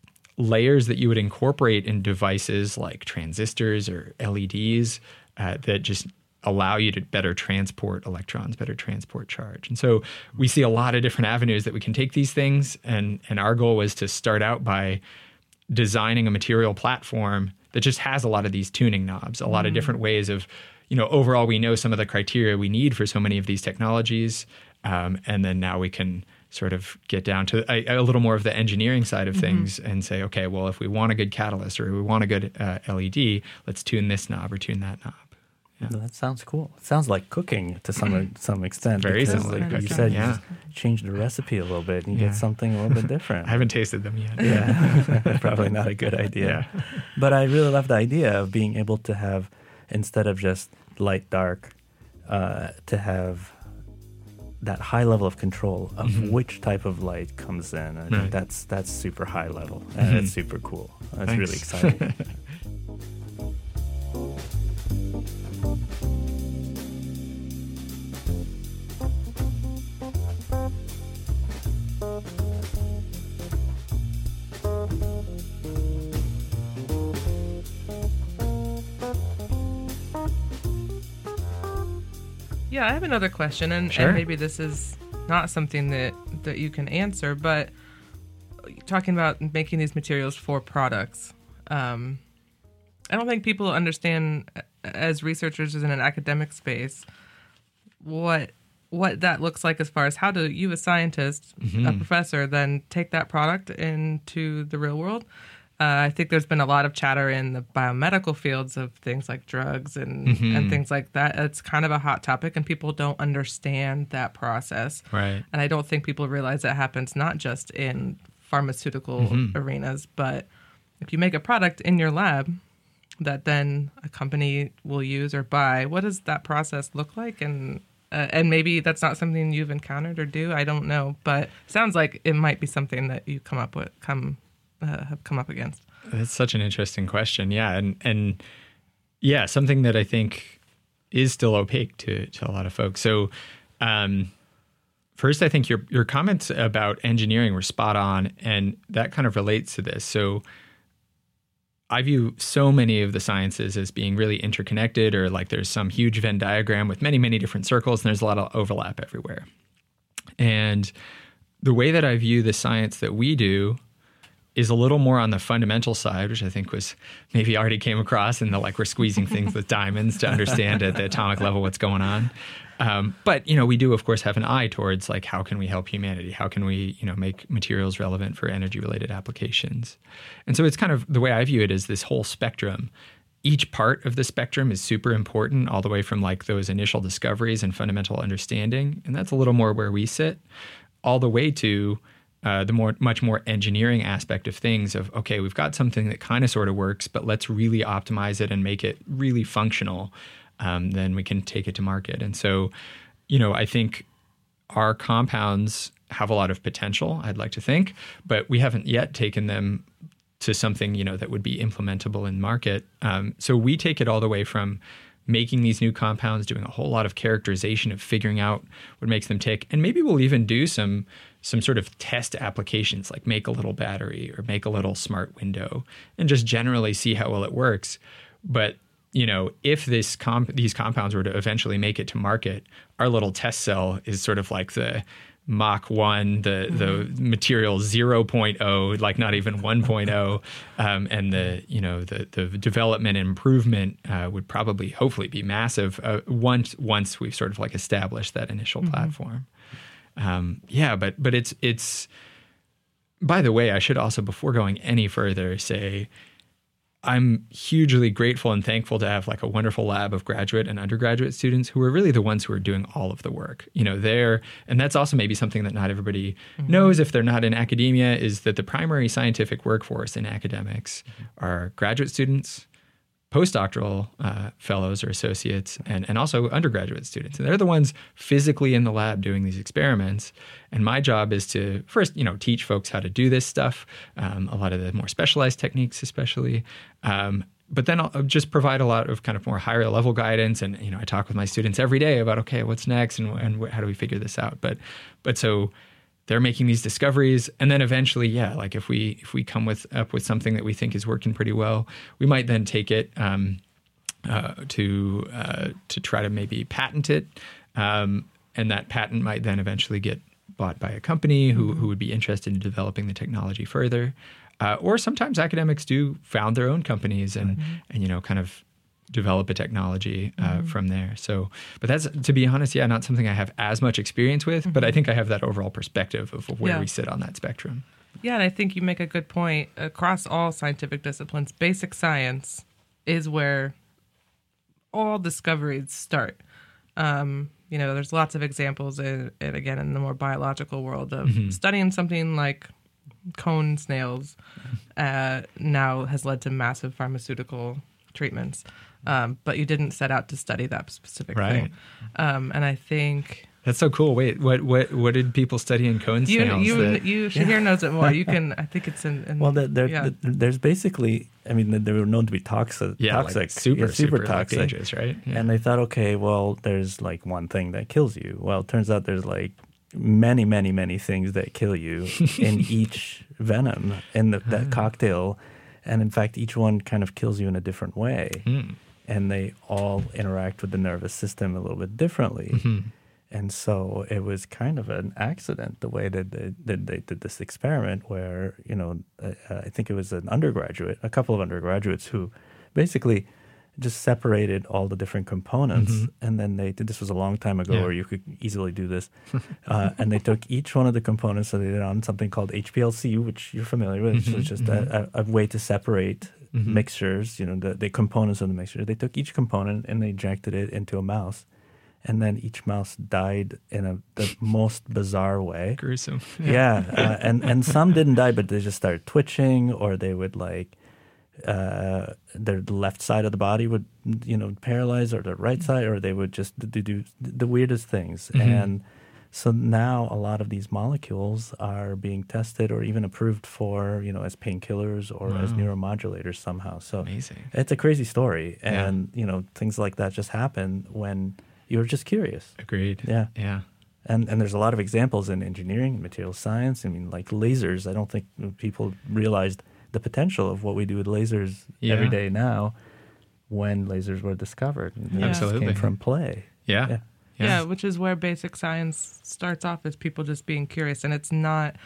layers that you would incorporate in devices like transistors or L E Ds uh, that just allow you to better transport electrons, better transport charge. And so we see a lot of different avenues that we can take these things. And, and our goal was to start out by designing a material platform that just has a lot of these tuning knobs, a lot mm-hmm. of different ways of, you know, overall, we know some of the criteria we need for so many of these technologies. Um, and then now we can sort of get down to a, a little more of the engineering side of mm-hmm. things and say, okay, well, if we want a good catalyst or we want a good uh, L E D, let's tune this knob or tune that knob. Yeah. No, that sounds cool. It sounds like cooking to some some extent. Very because, similar like to you cooking, said, yeah. you just change the recipe a little bit and you Yeah. get something a little bit different. I haven't tasted them yet. Yeah, probably not a good idea. Yeah. But I really love the idea of being able to have, instead of just light dark, uh, to have that high level of control of Mhm. which type of light comes in. I think Right. that's that's super high level and Mhm. it's super cool. That's Thanks. really exciting. Yeah, I have another question, and, Sure. and maybe this is not something that, that you can answer, but talking about making these materials for products, um, I don't think people understand, as researchers in an academic space, what what that looks like as far as how do you, a scientist, a Mhm. professor, then take that product into the real world. Uh, I think there's been a lot of chatter in the biomedical fields of things like drugs and, Mhm. and things like that. It's kind of a hot topic, and people don't understand that process. Right. And I don't think people realize that happens not just in pharmaceutical Mhm. arenas, but if you make a product in your lab that then a company will use or buy, what does that process look like? And uh, and maybe that's not something you've encountered or do. I don't know, but sounds like it might be something that you come up with, come uh, have come up against. That's such an interesting question. Yeah. And, and yeah, something that I think is still opaque to, to a lot of folks. So, um, first, I think your, your comments about engineering were spot on, and that kind of relates to this. So I view so many of the sciences as being really interconnected, or like there's some huge Venn diagram with many, many different circles, and there's a lot of overlap everywhere. And the way that I view the science that we do is a little more on the fundamental side, which I think was maybe already came across in the, like, we're squeezing things with diamonds to understand at the atomic level what's going on. Um, but, you know, we do, of course, have an eye towards, like, how can we help humanity? How can we, you know, make materials relevant for energy-related applications? And so it's kind of, the way I view it is this whole spectrum. Each part of the spectrum is super important, all the way from, like, those initial discoveries and fundamental understanding. And that's a little more where we sit, all the way to Uh, the more, much more engineering aspect of things of, okay, we've got something that kind of sort of works, but let's really optimize it and make it really functional. Um, then we can take it to market. And so, you know, I think our compounds have a lot of potential, I'd like to think, but we haven't yet taken them to something, you know, that would be implementable in market. Um, so we take it all the way from making these new compounds, doing a whole lot of characterization of figuring out what makes them tick. And maybe we'll even do some some sort of test applications, like make a little battery or make a little smart window and just generally see how well it works. But, you know, if this comp- these compounds were to eventually make it to market, our little test cell is sort of like the Mach one, the mm-hmm. the material zero point oh, like not even one point oh, um, and the you know the the development and improvement uh, would probably hopefully be massive uh, once once we've sort of like established that initial mm-hmm. platform. Um, yeah, but but it's it's. By the way, I should also, before going any further, say I'm hugely grateful and thankful to have like a wonderful lab of graduate and undergraduate students who are really the ones who are doing all of the work. You know, they're, and that's also maybe something that not everybody mm-hmm. knows if they're not in academia, is that the primary scientific workforce in academics mm-hmm. are graduate students, postdoctoral uh, fellows or associates, and, and also undergraduate students. And they're the ones physically in the lab doing these experiments. And my job is to first, you know, teach folks how to do this stuff, um, a lot of the more specialized techniques especially. Um, but then I'll just provide a lot of kind of more higher level guidance. And, you know, I talk with my students every day about, okay, what's next and, and how do we figure this out? But, but so they're making these discoveries, and then eventually, yeah, like if we if we come with up with something that we think is working pretty well, we might then take it um, uh, to uh, to try to maybe patent it, um, and that patent might then eventually get bought by a company who mm-hmm. who would be interested in developing the technology further, uh, or sometimes academics do found their own companies and mm-hmm. and you know kind of develop a technology uh, mm-hmm. from there. So, but that's, to be honest, yeah, not something I have as much experience with, mm-hmm. but I think I have that overall perspective of where yeah. we sit on that spectrum. Yeah, and I think you make a good point. Across all scientific disciplines, basic science is where all discoveries start. Um, you know, there's lots of examples, in, in, again, in the more biological world of mm-hmm. studying something like cone snails uh, now has led to massive pharmaceutical treatments. Um, but you didn't set out to study that specific right. thing. Um, and I think... That's so cool. Wait, what what what did people study in cone you, snails? You, that... you Shahir yeah. knows it more. You can, I think it's in... in well, there, there, yeah. there, there's basically, I mean, they were known to be toxic. Yeah, toxic like super, yeah, super, super toxic. Like dangerous, right? Yeah. And they thought, okay, well, there's like one thing that kills you. Well, it turns out there's like many, many, many things that kill you in each venom in the, that cocktail. And in fact, each one kind of kills you in a different way. Mm. And they all interact with the nervous system a little bit differently. Mm-hmm. And so it was kind of an accident, the way that they, that they did this experiment where, you know, uh, I think it was an undergraduate, a couple of undergraduates who basically just separated all the different components. Mm-hmm. And then they did, this was a long time ago yeah. where you could easily do this. uh, and they took each one of the components, so they did on something called H P L C, which you're familiar with, mm-hmm. which is just mm-hmm. a, a way to separate mm-hmm. mixtures, you know, the, the components of the mixture. They took each component and they injected it into a mouse. And then each mouse died in a the most bizarre way. Gruesome. Yeah, yeah uh, and and some didn't die, but they just started twitching, or they would like uh, their left side of the body would you know paralyze, or the right side, or they would just do, do the weirdest things. Mm-hmm. And so now a lot of these molecules are being tested, or even approved for you know as painkillers or wow. as neuromodulators somehow. So amazing. It's a crazy story, and yeah. you know things like that just happen when you were just curious. Agreed. Yeah. Yeah. And and there's a lot of examples in engineering and material science. I mean, like lasers. I don't think people realized the potential of what we do with lasers yeah. every day now when lasers were discovered. Yeah. Absolutely. Came from play. Yeah. yeah. Yeah. Yeah, which is where basic science starts off, is people just being curious. And it's not,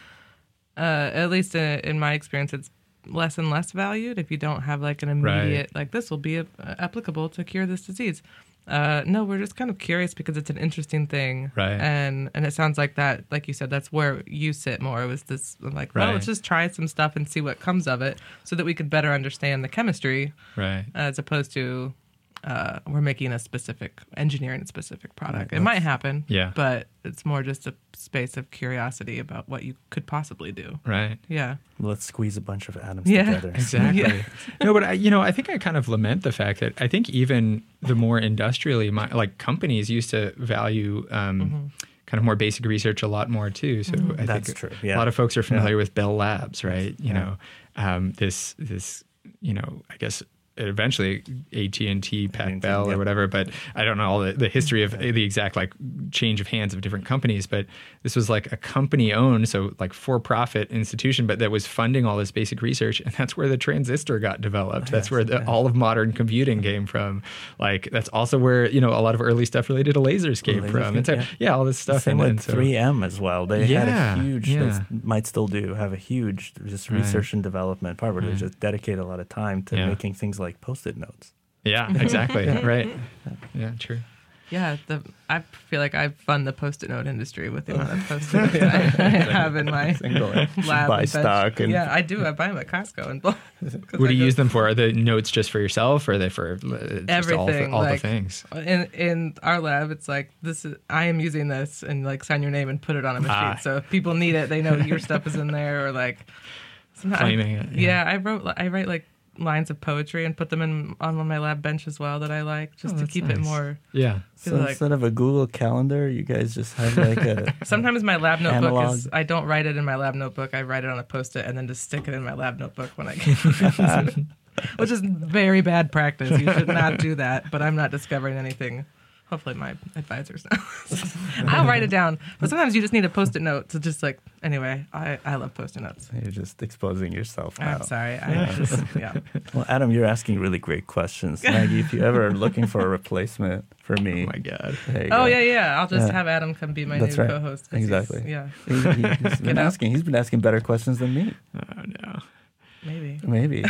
uh, at least in, in my experience, it's less and less valued if you don't have like an immediate, right. like this will be uh, applicable to cure this disease. Uh, no, we're just kind of curious because it's an interesting thing. Right. And and it sounds like that, like you said, that's where you sit more. It was this, like, well, right. let's just try some stuff and see what comes of it so that we could better understand the chemistry. Right. As opposed to uh, we're making a specific, engineering a specific product. Right. It might happen. Yeah. But it's more just a space of curiosity about what you could possibly do. Right. Yeah. Let's squeeze a bunch of atoms yeah. together. Exactly. Yeah. No, but I, you know, I think I kind of lament the fact that I think even the more industrially, like companies used to value um, mm-hmm. kind of more basic research a lot more too. So mm-hmm. I That's think true. Yeah. a lot of folks are familiar yeah. with Bell Labs, right? You yeah. know, um, this this you know, I guess. Eventually A T and T, Pac Bell, yeah. or whatever, but I don't know all the, the history of the exact like change of hands of different companies. But this was like a company owned, so like for profit institution, but that was funding all this basic research, and that's where the transistor got developed. That's yes, where the, yeah. all of modern computing came from. Like that's also where you know a lot of early stuff related to lasers came lasers from. Came, and so, yeah. yeah, all this stuff. Same and with so, three M as well. They yeah, had a huge, yeah. they might still do have a huge just research right. and development part where right. they just dedicate a lot of time to yeah. making things like Post-it notes. Yeah, exactly. yeah. Right. Yeah, true. Yeah, the I feel like I fund the Post-it note industry with the amount of Post-it notes I, I have in my lab. Buy and stock. And yeah, I do. I buy them at Costco. And what do you use them for? Are the notes just for yourself, or are they for just everything? All, all like, the things. In in our lab, it's like this is I am using this, and like sign your name and put it on a machine. Ah. So if people need it, they know your stuff is in there, or like claiming it. Yeah. yeah, I wrote. I write like. lines of poetry and put them in on my lab bench as well that I like just oh, to keep nice. it more yeah so like, instead of a Google Calendar you guys just have like a sometimes my lab notebook analog. is I don't write it in my lab notebook. I write it on a Post-it and then just stick it in my lab notebook when I get which is very bad practice. You should not do that, but I'm not discovering anything. Hopefully my advisors know. I'll write it down. But sometimes you just need a Post-it note to just like, anyway, I, I love Post-it notes. You're just exposing yourself I'm out. sorry. I just, yeah. Well, Adam, you're asking really great questions. Maggie, if you ever are looking for a replacement for me. Oh, my God. Oh, go. yeah, yeah. I'll just yeah. have Adam come be my That's new right. co-host. Exactly. He's, yeah. He, he's been asking. He's been asking better questions than me. Oh, no. Maybe. Maybe.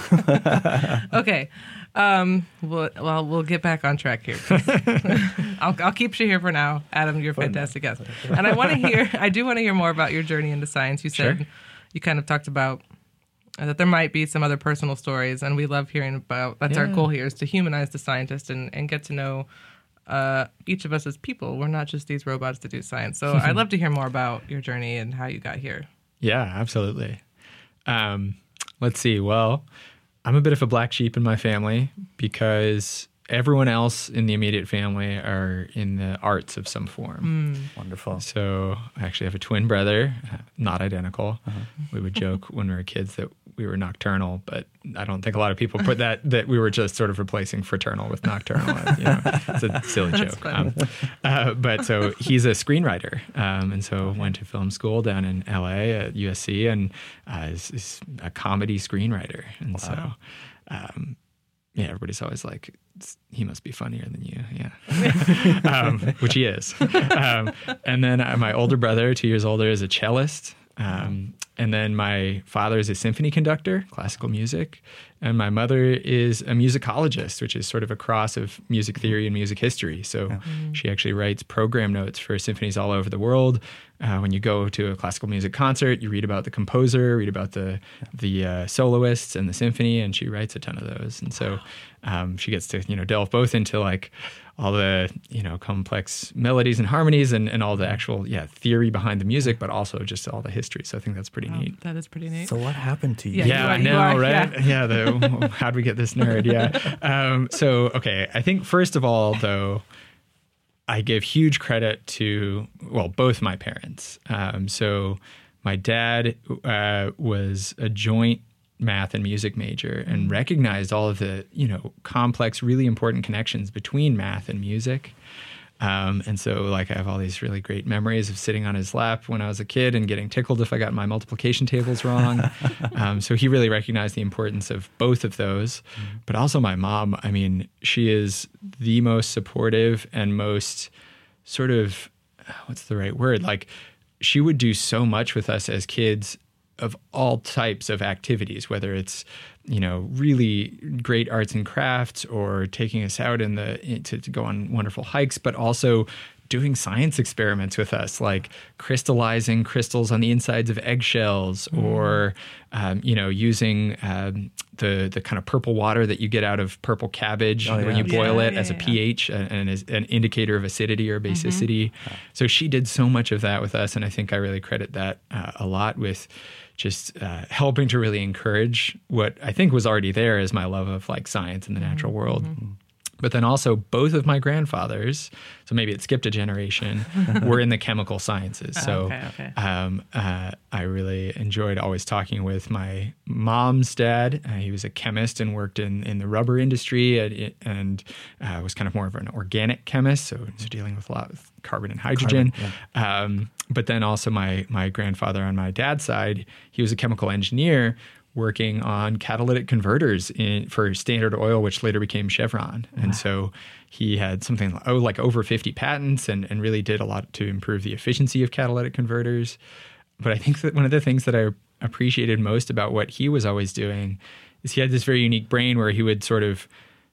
Okay. Um, well, well, we'll get back on track here. I'll, I'll keep you here for now. Adam, you're a fantastic guest. And I want to hear, I do want to hear more about your journey into science. You said sure. you kind of talked about and that there might be some other personal stories, and we love hearing about. That's our Yeah. goal here, is to humanize the scientist and, and get to know uh, each of us as people. We're not just these robots that do science. So I'd love to hear more about your journey and how you got here. Yeah, absolutely. Um, let's see. Well, I'm a bit of a black sheep in my family because everyone else in the immediate family are in the arts of some form. Mm. Wonderful. So I actually have a twin brother, uh, not identical. Uh-huh. We would joke when we were kids that we were nocturnal, but I don't think a lot of people put that, that we were just sort of replacing fraternal with nocturnal. You know, it's a silly That's joke. Um, uh, but so he's a screenwriter. Um, and so went to film school down in L A at U S C and uh, is, is a comedy screenwriter. And Wow. so, um, yeah, everybody's always like, he must be funnier than you. Yeah. um, which he is. Um, and then uh, my older brother, two years older, is a cellist. Um, and then my father is a symphony conductor, classical music. And my mother is a musicologist, which is sort of a cross of music theory and music history. So Yeah. Mm-hmm. she actually writes program notes for symphonies all over the world. Uh, when you go to a classical music concert, you read about the composer, read about the the uh, soloists and the symphony, and she writes a ton of those. And so um, she gets to, you know, delve both into like all the, you know, complex melodies and harmonies and, and all the actual, yeah, theory behind the music, but also just all the history. So I think that's pretty Wow, neat. that is pretty neat. So what happened to you? Yeah, Yeah, you I are- you know, are- right? yeah. Yeah, the, how'd we get this nerd? Yeah. Um, so, okay, I think first of all, though, I give huge credit to, well, both my parents. Um, so my dad uh, was a joint math and music major and recognized all of the, you know, complex, really important connections between math and music. Um, and so, like, I have all these really great memories of sitting on his lap when I was a kid and getting tickled if I got my multiplication tables wrong. um, so he really recognized the importance of both of those. Mm-hmm. But also my mom, I mean, she is the most supportive and most sort of, what's the right word? Like, she would do so much with us as kids of all types of activities, whether it's, you know, really great arts and crafts or taking us out in the to, to go on wonderful hikes, but also doing science experiments with us, like crystallizing crystals on the insides of eggshells, mm. or um, you know, using um, the the kind of purple water that you get out of purple cabbage oh, yeah. when you boil Yeah, it yeah, as a yeah. pH and, and as an indicator of acidity or basicity. Mm-hmm. So she did so much of that with us, and I think I really credit that uh, a lot with just uh, helping to really encourage what I think was already there as my love of like science and the natural Mm-hmm. world. But then also both of my grandfathers, so maybe it skipped a generation, were in the chemical sciences. So okay, okay. Um, uh, I really enjoyed always talking with my mom's dad. Uh, he was a chemist and worked in, in the rubber industry and, and uh, was kind of more of an organic chemist, so, so dealing with a lot of carbon and hydrogen. Carbon, yeah. Um, but then also my my grandfather on my dad's side, he was a chemical engineer working on catalytic converters in, for Standard Oil, which later became Chevron. Wow. And so he had something oh, like over fifty patents and, and really did a lot to improve the efficiency of catalytic converters. But I think that one of the things that I appreciated most about what he was always doing is he had this very unique brain where he would sort of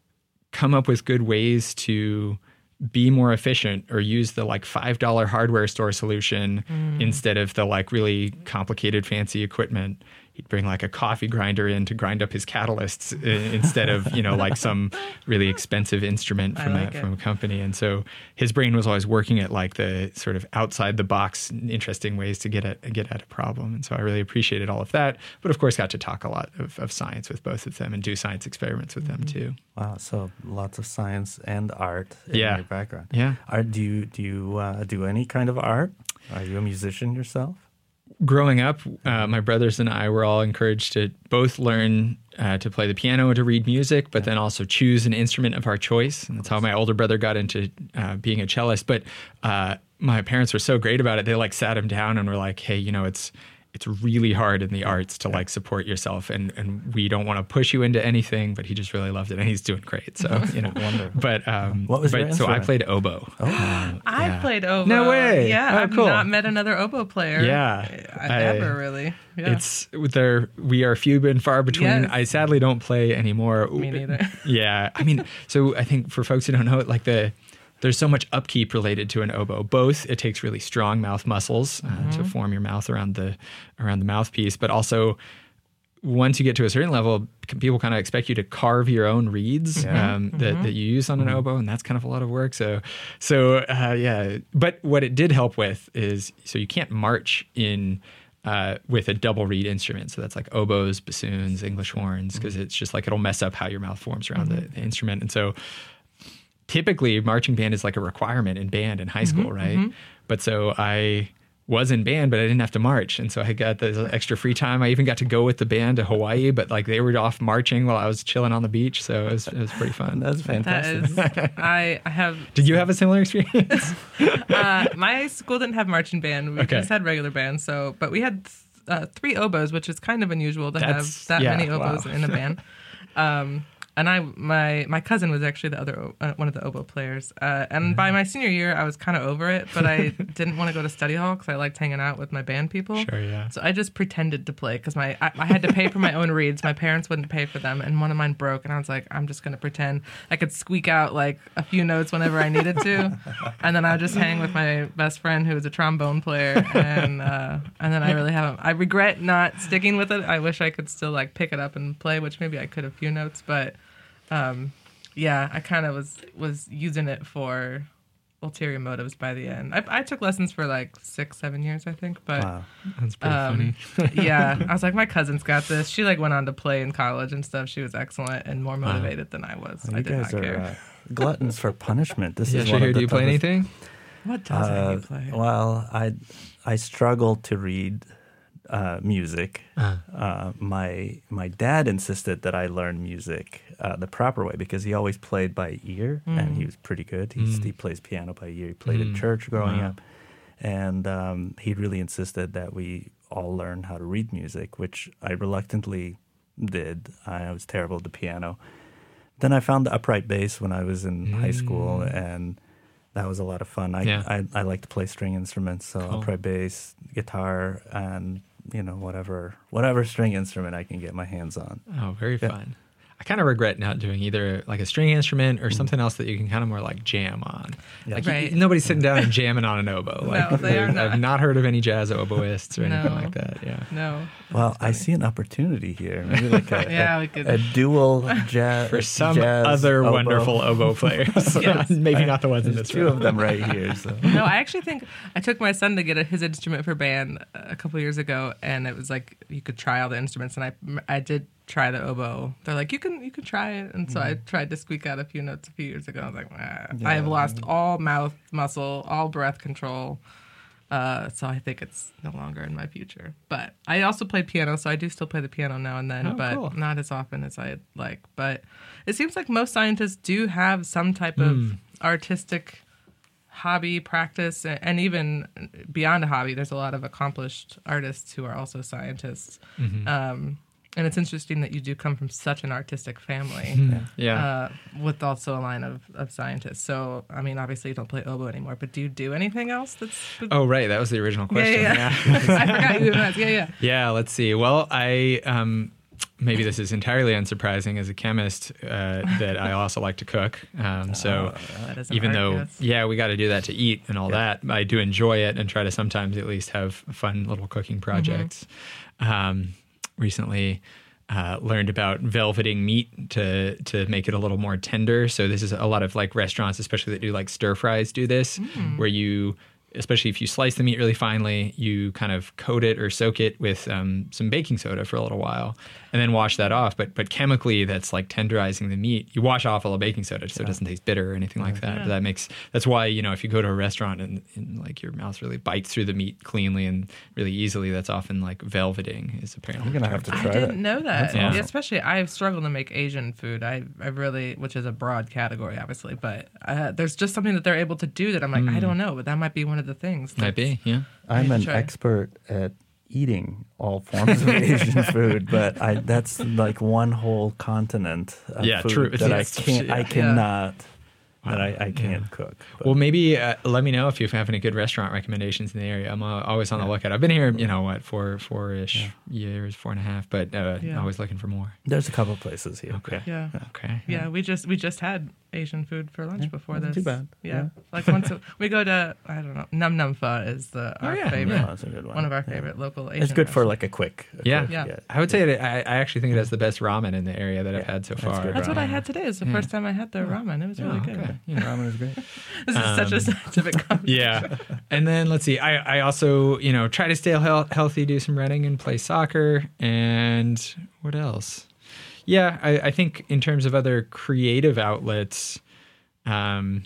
come up with good ways to be more efficient or use the like five dollar hardware store solution mm. instead of the like really complicated fancy equipment. He'd bring like a coffee grinder in to grind up his catalysts uh, instead of, you know, like some really expensive instrument from, like a, from a company. And so his brain was always working at like the sort of outside the box, interesting ways to get at, get at a problem. And so I really appreciated all of that. But of course, got to talk a lot of, of science with both of them and do science experiments with mm-hmm. them too. Wow. So lots of science and art in yeah. your background. Yeah. Art, do you, do you uh, do any kind of art? Are you a musician yourself? Growing up, uh, my brothers and I were all encouraged to both learn uh, to play the piano and to read music, but then also choose an instrument of our choice. And that's how my older brother got into uh, being a cellist. But uh, my parents were so great about it. They like sat him down and were like, hey, you know, it's it's really hard in the arts to like support yourself, and, and we don't want to push you into anything, but he just really loved it and he's doing great. So, you know, Wonderful. but, um, what was but your so I instrument? played oboe. Oh, Um, I yeah. played oboe. No way. Yeah, Oh, I've cool. not met another oboe player. Yeah. uh, I- ever really. Yeah. It's there. We are few and far between. Yes. I sadly don't play anymore. Me neither. Yeah, I mean, so I think for folks who don't know it, like the there's so much upkeep related to an oboe. Both it takes really strong mouth muscles uh, Mm-hmm. to form your mouth around the around the mouthpiece, but also once you get to a certain level, people kind of expect you to carve your own reeds Yeah. um, that, Mm-hmm. that you use on an oboe, and that's kind of a lot of work. So, so uh, yeah. But what it did help with is, so you can't march in uh, with a double reed instrument. So that's like oboes, bassoons, English horns, because it's just like it'll mess up how your mouth forms around the, the instrument. And so typically marching band is like a requirement in band in high school, right? But so I was in band, but I didn't have to march. And so I got the extra free time. I even got to go with the band to Hawaii, but like they were off marching while I was chilling on the beach. So it was, it was pretty fun. That's That fantastic. is, I, I have. Did you have a similar experience? Uh, my school didn't have marching band. We Okay. just had regular band. So, but we had uh, three oboes, which is kind of unusual to That's- have that yeah, many oboes wow. in a band. Um, and I, my my cousin was actually the other o- uh, one of the oboe players. Uh, and by my senior year, I was kind of over it, but I didn't want to go to study hall because I liked hanging out with my band people. Sure, yeah. So I just pretended to play because my I, I had to pay for my own reeds. My parents wouldn't pay for them, and one of mine broke. And I was like, I'm just gonna pretend I could squeak out like a few notes whenever I needed to, and then I would just hang with my best friend who was a trombone player, and uh, and then I really haven't. I regret not sticking with it. I wish I could still like pick it up and play, which maybe I could a few notes, but um, yeah, I kind of was was using it for ulterior motives by the end. I, I took lessons for like six, seven years, I think, but. Wow. That's pretty Um, funny. yeah, I was like, my cousin's got this. She like went on to play in college and stuff. She was excellent and more motivated than I was. You I did guys not are care. uh, gluttons for punishment. This Yeah, is sure. one of the Do you play toughest- anything? What does Uh, you play? well, I I struggle to read uh, music. Uh, Uh, my my dad insisted that I learn music uh, the proper way because he always played by ear, and he was pretty good. He's, Mm. He plays piano by ear. He played in Mm. church growing Wow. up, and um, he really insisted that we all learn how to read music, which I reluctantly did. I was terrible at the piano. Then I found the upright bass when I was in high school, and that was a lot of fun. I, Yeah. I I like to play string instruments, so Cool. upright bass, guitar, and you know whatever whatever string instrument I can get my hands on. Oh, very Yeah. fun. I kind of regret not doing either like a string instrument or something else that you can kind of more like jam on. Yeah. Like Right. you- nobody's sitting down and jamming on an oboe. Like, No, they are not. I've not heard of any jazz oboists or anything No. like that. Yeah. No. Well, I see an opportunity here, maybe like a Yeah, a, we could- a dual jazz For some jazz other oboe. wonderful oboe players. Yes. Maybe not the ones in There's this two room. of them right here. So. No, I actually think I took my son to get a, his instrument for band a couple years ago, and it was like you could try all the instruments, and I I did try the oboe. They're like, you can you can try it, and so I tried to squeak out a few notes a few years ago. I was like, ah. I have lost all mouth muscle, all breath control. Uh, so I think it's no longer in my future. But I also played piano, so I do still play the piano now and then, Oh, but cool. not as often as I'd like. But it seems like most scientists do have some type of artistic hobby practice, and even beyond a hobby, there's a lot of accomplished artists who are also scientists. Um, and it's interesting that you do come from such an artistic family. Yeah. Uh, with also a line of, of scientists. So, I mean, obviously you don't play oboe anymore, but do you do anything else that's... Oh, right. That was the original yeah, question. yeah, yeah. I forgot you even asked. Yeah, yeah. Yeah, let's see. Well, I um, maybe this is entirely unsurprising as a chemist uh, that I also like to cook. Um, so That is an even art, though, yes. yeah, we got to do that to eat and all that, I do enjoy it and try to sometimes at least have fun little cooking projects. Um, recently. Uh, learned about velveting meat to to make it a little more tender. So this is a lot of like restaurants, especially that do like stir fries, do this, where you, especially if you slice the meat really finely, you kind of coat it or soak it with um, some baking soda for a little while, and then wash that off. But but chemically, that's like tenderizing the meat. You wash off all the baking soda so it doesn't taste bitter or anything like that. Yeah. But that makes that's why you know if you go to a restaurant and, and like your mouth really bites through the meat cleanly and really easily, that's often like velveting is apparently. I'm gonna have to I try didn't that. know that. That's awesome. Yeah, especially I struggle to make Asian food. I I really, which is a broad category, obviously, but uh, there's just something that they're able to do that I'm like, I don't know, but that might be one of the things. Might that's- be, yeah. I'm need an to try. expert at eating all forms of Asian food, but I that's like one whole continent of Yeah, food true. that Yes. I can't, I Yeah. cannot, Wow. that I, I can't cook. But Well, maybe uh, let me know if you have any good restaurant recommendations in the area. I'm uh, always on the lookout. I've been here, you know, what, four, four-ish years, four and a half, but uh, Yeah. always looking for more. there's a couple places here. Okay. Yeah. Okay. Yeah, we just we just had Asian food for lunch Yeah, before wasn't this. too bad. Yeah, Yeah. like once a, we go to I don't know Num Num Pho is the our yeah, favorite, yeah. Oh, that's a good one. one of our Yeah. favorite local Asian. It's good for restaurants. like a quick. a Yeah. quick Yeah. get. I would say that I, I actually think it has the best ramen in the area that I've Yeah, had so that's far. good That's what I ramen. had today. It's the Yeah. first time I had the ramen. It was really Oh, good. okay. Yeah. Ramen is great. This is such a Um, scientific conversation. Yeah. And then let's see. I, I also, you know, try to stay heal- healthy, do some running and play soccer. And what else? Yeah, I, I think in terms of other creative outlets, um,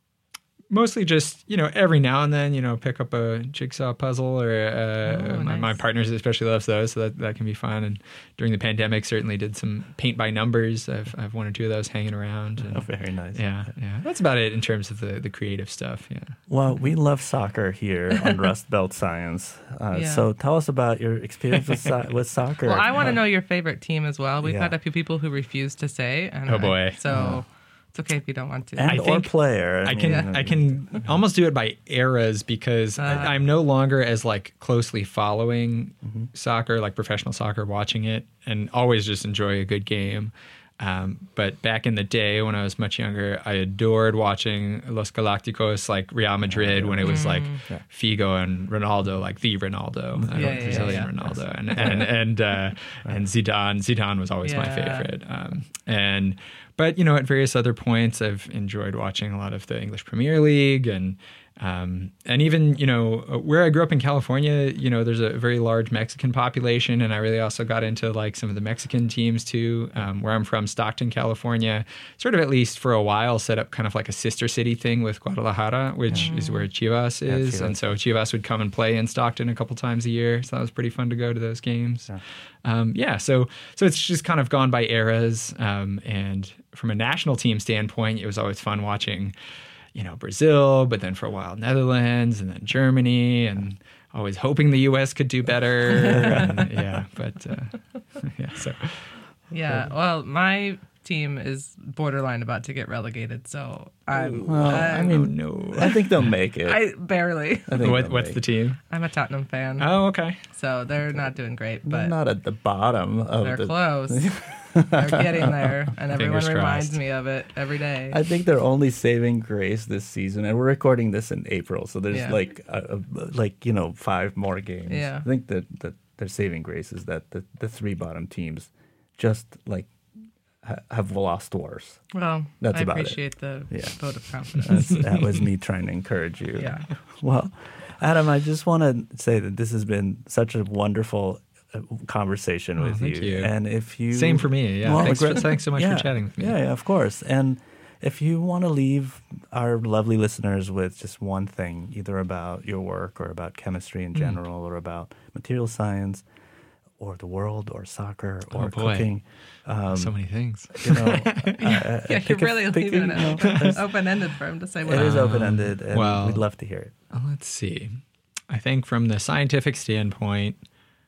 mostly just, you know, every now and then, you know, pick up a jigsaw puzzle or uh, Oh, my, my nice. partners especially loves those. So that, that can be fun. And during the pandemic, certainly did some paint by numbers. I've, I've one or two of those hanging around. And, Oh, very nice. yeah, yeah. That's about it in terms of the, the creative stuff. Yeah. Well, we love soccer here on Rust Belt Science. Uh, Yeah. So tell us about your experience with, so- with soccer. Well, I want to know your favorite team as well. We've Yeah. had a few people who refuse to say. And Oh, I- boy. so it's okay if you don't want to. and I or think player. I can mean, I can almost do it by eras because Uh. I, I'm no longer as like closely following Mm-hmm. soccer, like professional soccer, watching it, and always just enjoy a good game. Um, but back in the day when I was much younger, I adored watching Los Galacticos, like Real Madrid, when it was like Yeah. Figo and Ronaldo, like the Ronaldo, uh, Yeah, yeah, Brazilian yeah. Ronaldo, and and and uh, and Zidane. Zidane was always my Yeah. favorite. Um, and but you know, at various other points, I've enjoyed watching a lot of the English Premier League and. Um, and even, you know, where I grew up in California, you know, there's a very large Mexican population. And I really also got into like some of the Mexican teams too. Um, where I'm from, Stockton, California, sort of at least for a while set up kind of like a sister city thing with Guadalajara, which is where Chivas Yeah, is. Chivas. And so Chivas would come and play in Stockton a couple times a year. So that was pretty fun to go to those games. Yeah. Um, yeah, so so it's just kind of gone by eras. Um, and from a national team standpoint, it was always fun watching, you know, Brazil, but then for a while Netherlands and then Germany, and always hoping the U S could do better. and, yeah, but uh, yeah, so Yeah. Well, my team is borderline about to get relegated, so I'm. Well, I I'm- mean, no. I think they'll make it. I barely. I think What, they'll what's make the it. team? I'm a Tottenham fan, Oh, okay. so they're not doing great, They're but not at the bottom of they're the. close. They're getting there, and everyone Fingers reminds crossed. me of it every day. I think they're only saving grace this season, and we're recording this in April, so there's Yeah. like a, a, like you know five more games. Yeah. I think that that their saving grace is that the, the three bottom teams just like ha- have lost worse. well, That's I about it. appreciate the Yeah. vote of confidence. That's, that was me trying to encourage you. Yeah. Well, Adam, I just want to say that this has been such a wonderful uh, conversation Oh, with thank you. And if you Same for me. Yeah. Well, thanks, for, great. thanks so much yeah, for chatting with me. Yeah, yeah, of course. And if you want to leave our lovely listeners with just one thing, either about your work or about chemistry in Mm. general, or about material science, or the world, or soccer, or Oh, boy. cooking, um, So many things. you know, uh, yeah, you're pick a- really pick a- leaving you know, it open ended for him to say It what. is Um, open ended, and well- we'd love to hear it. Uh, Let's see. I think from the scientific standpoint,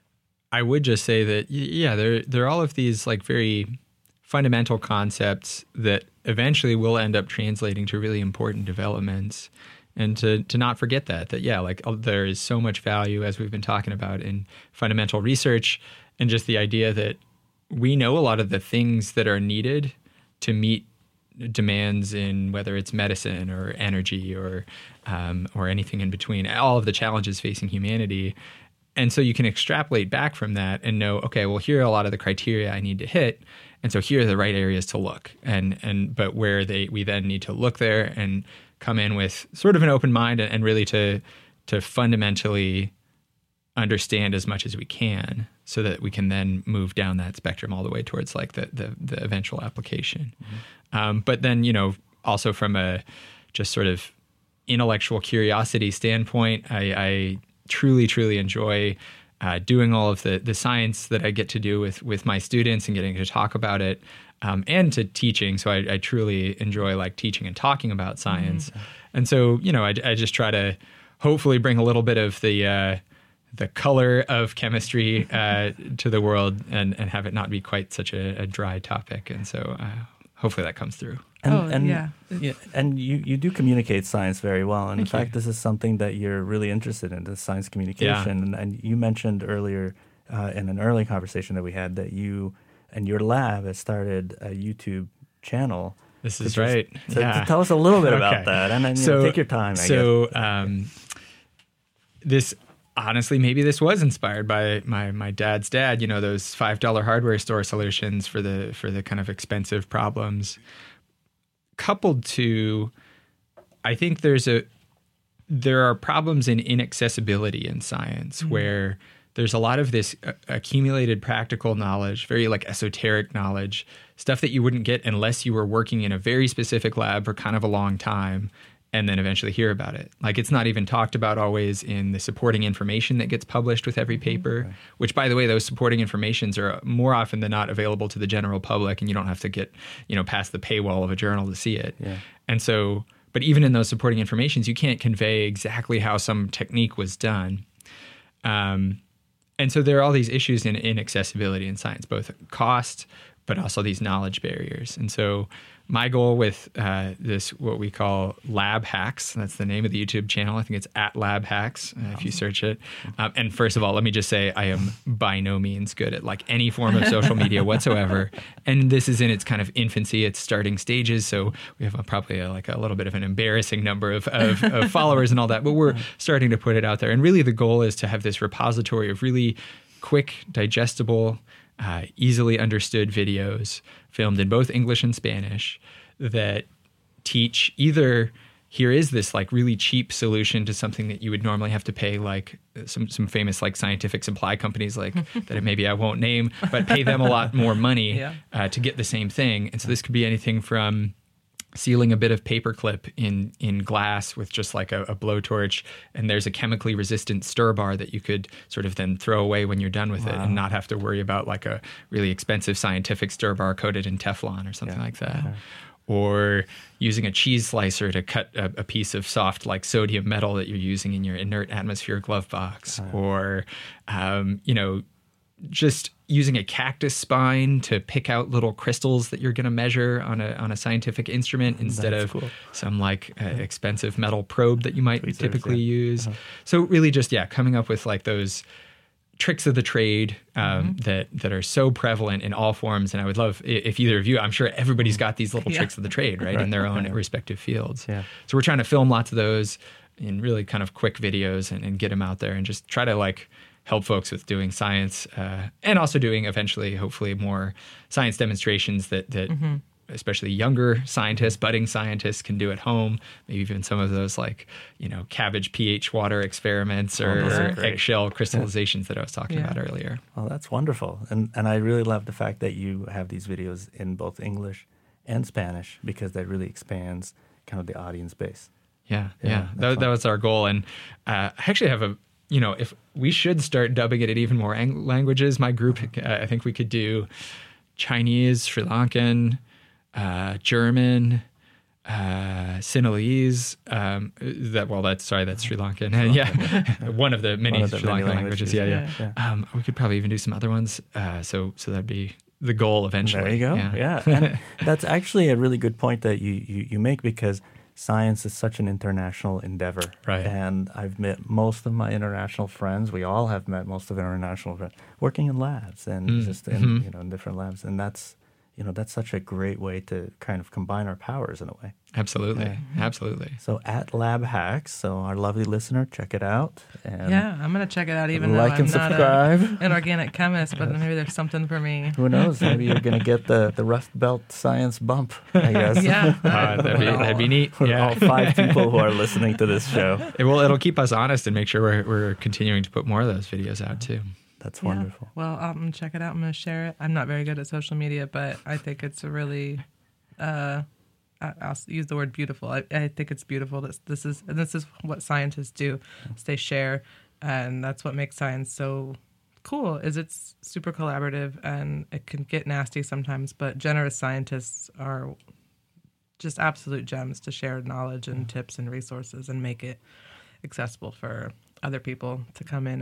I would just say that y- yeah, there there are all of these like very fundamental concepts that eventually will end up translating to really important developments, and to to not forget that that yeah, like uh, there is so much value, as we've been talking about, in fundamental research, and just the idea that we know a lot of the things that are needed to meet demands in whether it's medicine or energy or um, or anything in between, all of the challenges facing humanity. And so you can extrapolate back from that and know, okay, well, here are a lot of the criteria I need to hit, and so here are the right areas to look. And and but where they we then need to look there and come in with sort of an open mind and really to to fundamentally understand as much as we can, so that we can then move down that spectrum all the way towards like the the, the eventual application. Mm-hmm. Um, but then, you know, also from a just sort of intellectual curiosity standpoint, I, I truly, truly enjoy uh, doing all of the the science that I get to do with with my students and getting to talk about it, um, and to teaching. So I, I truly enjoy like teaching and talking about science. Mm-hmm. And so, you know, I, I just try to hopefully bring a little bit of the uh, the color of chemistry uh, to the world, and, and have it not be quite such a, a dry topic. And so uh, hopefully that comes through. And, Oh, and, yeah. yeah, and you, you do communicate science very well. And Thank in fact, you. this is something that you're really interested in, the science communication. And, and you mentioned earlier uh, in an early conversation that we had that you and your lab has started a YouTube channel This is just- right. So yeah. to tell us a little bit about Okay. that, and then you so know, take your time. I so guess. um, this honestly, maybe this was inspired by my my dad's dad. You know, those five dollar hardware store solutions for the for the kind of expensive problems, coupled to, I think there's a there are problems in inaccessibility in science mm-hmm. where there's a lot of this uh, accumulated practical knowledge, very like esoteric knowledge, stuff that you wouldn't get unless you were working in a very specific lab for kind of a long time and then eventually hear about it. Like it's not even talked about always in the supporting information that gets published with every paper, okay. which by the way, those supporting informations are more often than not available to the general public and you don't have to get, you know, past the paywall of a journal to see it. Yeah. And so, but even in those supporting informations, you can't convey exactly how some technique was done. Um, And so there are all these issues in inaccessibility in science, both cost, but also these knowledge barriers. And so my goal with uh, this, what we call Lab Hacks, that's the name of the YouTube channel. I think it's at Lab Hacks uh, if you search it. Um, and first of all, let me just say I am by no means good at like any form of social media whatsoever. And this is in its kind of infancy, its starting stages. So we have a, probably a, like a little bit of an embarrassing number of, of, of followers and all that, but we're starting to put it out there. And really the goal is to have this repository of really quick, digestible, uh, easily understood videos filmed in both English and Spanish that teach either here is this like really cheap solution to something that you would normally have to pay like some some famous like scientific supply companies like that maybe I won't name, but pay them a lot more money yeah. uh, to get the same thing. And so this could be anything from sealing a bit of paperclip in in glass with just like a, a blowtorch, and there's a chemically resistant stir bar that you could sort of then throw away when you're done with wow. it and not have to worry about like a really expensive scientific stir bar coated in Teflon or something yeah. like that. Okay. Or using a cheese slicer to cut a, a piece of soft like sodium metal that you're using in your inert atmosphere glove box. Uh, or, um, you know, just using a cactus spine to pick out little crystals that you're going to measure on a on a scientific instrument instead That's of cool. some like uh, expensive metal probe that you might Tweezers, typically yeah. use. Uh-huh. So really just, yeah, coming up with like those tricks of the trade um, mm-hmm. that that are so prevalent in all forms. And I would love if either of you, I'm sure everybody's got these little yeah. tricks of the trade, right, right. in their own yeah. respective fields. Yeah. So we're trying to film lots of those in really kind of quick videos and, and get them out there and just try to like help folks with doing science uh, and also doing eventually, hopefully, more science demonstrations that that mm-hmm. especially younger scientists, budding scientists can do at home. Maybe even some of those like, you know, cabbage pH water experiments or, Oh, or great. eggshell crystallizations yeah. that I was talking Yeah. about earlier. Oh, that's wonderful. And and I really love the fact that you have these videos in both English and Spanish because that really expands kind of the audience base. Yeah, Yeah, yeah. that's That, fun. that was our goal. And uh, I actually have a, you know, if we should start dubbing it in even more ang- languages, my group, uh, I think we could do Chinese, Sri Lankan, uh, German, uh, Sinhalese. Um, that well, that's sorry, that's Sri Lankan. Sri Lankan, yeah, one of the many One of the Sri many Lankan languages. languages, Yeah, yeah. yeah, yeah. Um, we could probably even do some other ones. Uh, so, so that'd be the goal eventually. There you go. Yeah, Yeah. And that's actually a really good point that you, you, you make because science is such an international endeavor. Right. And I've met most of my international friends. We all have met most of our international friends working in labs and Mm. just in, Mhm. you know, in different labs. And that's, you know, that's such a great way to kind of combine our powers in a way. Absolutely, Yeah. absolutely. So at Lab Hacks, so our lovely listener, check it out. And Yeah, I'm gonna check it out. Even like though I'm and not subscribe. a, an organic chemist, but maybe there's something for me. Who knows? Maybe you're going to get the, the Rust Belt science bump, I guess. Yeah, Uh, that'd be that'd be neat. For Yeah. all five people who are listening to this show. It will. It'll keep us honest and make sure we're we're continuing to put more of those videos out too. That's Yeah. wonderful. Well, I'm gonna check it out. I'm gonna share it. I'm not very good at social media, but I think it's a really, uh, I- I'll s- use the word beautiful. I, I think it's beautiful. This this is and this is what scientists do. Is they share, and that's what makes science so cool. Is it's super collaborative and it can get nasty sometimes, but generous scientists are just absolute gems to share knowledge and tips and resources and make it accessible for other people to come in and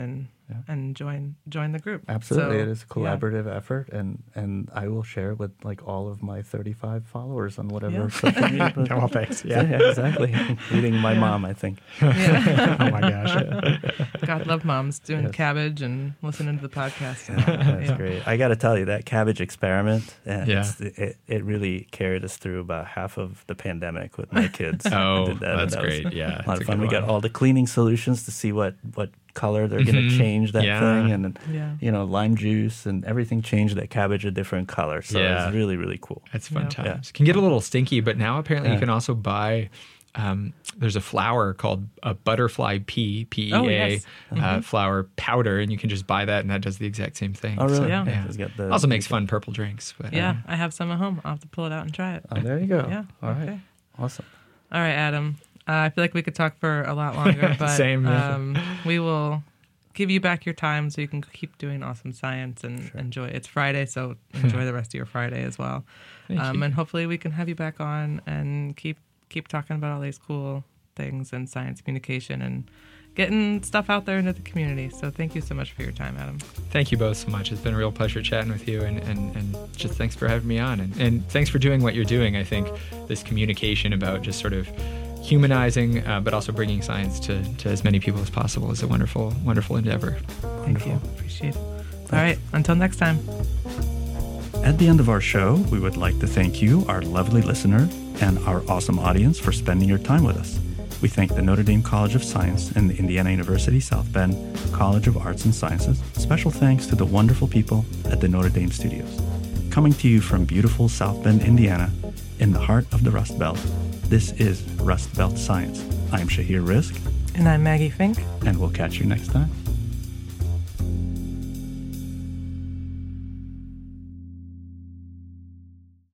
Yeah. and join join the group. Absolutely, So, it is a collaborative effort, and and I will share it with like all of my thirty-five followers on whatever Yeah. social media. Well, thanks. Yeah, Yeah. yeah, exactly. Including my Yeah. mom, I think. Yeah. Oh my gosh. God love moms doing Yes. cabbage and listening to the podcast. Yeah, that's Yeah. great. I got to tell you, that cabbage experiment, and Yeah. it's, it, it really carried us through about half of the pandemic with my kids. Oh, I did that, and that's that was great. Yeah. A lot that's of a fun. good We got one. all the cleaning solutions to see what, what color they're going to Mhm. change that Yeah. thing, and then, Yeah. you know, lime juice and everything changed that cabbage a different color. So it Yeah. was really, really cool. That's fun Yeah. times. Can get a little stinky, but now apparently Yeah. you can also buy. Um, there's a flour called a butterfly pea, P E A, Oh, yes. uh, Mhm. flour powder, and you can just buy that, and that does the exact same thing. Oh, really? So, Yeah. yeah. It's got the- Also makes fun purple drinks. But, Yeah, uh, I have some at home. I'll have to pull it out and try it. Oh, there you go. Yeah. All right. okay. Awesome. All right, Adam. Uh, I feel like we could talk for a lot longer, but Same, yeah. um, we will give you back your time so you can keep doing awesome science and Sure. enjoy. It's Friday, so enjoy the rest of your Friday as well. Thank Um, you. and hopefully we can have you back on and keep keep talking about all these cool things and science communication and getting stuff out there into the community. So thank you so much for your time, Adam. Thank you both so much. It's been a real pleasure chatting with you, and, and, and just thanks for having me on. And, and thanks for doing what you're doing. I think this communication about just sort of humanizing, uh, but also bringing science to, to as many people as possible is a wonderful, wonderful endeavor. Thank you. Appreciate it. All right. Until next time. At the end of our show, we would like to thank you, our lovely listener, and our awesome audience for spending your time with us. We thank the Notre Dame College of Science and the Indiana University South Bend College of Arts and Sciences. Special thanks to the wonderful people at the Notre Dame Studios. Coming to you from beautiful South Bend, Indiana, in the heart of the Rust Belt, this is Rust Belt Science. I'm Shahir Rizk, And I'm Maggie Fink. and we'll catch you next time.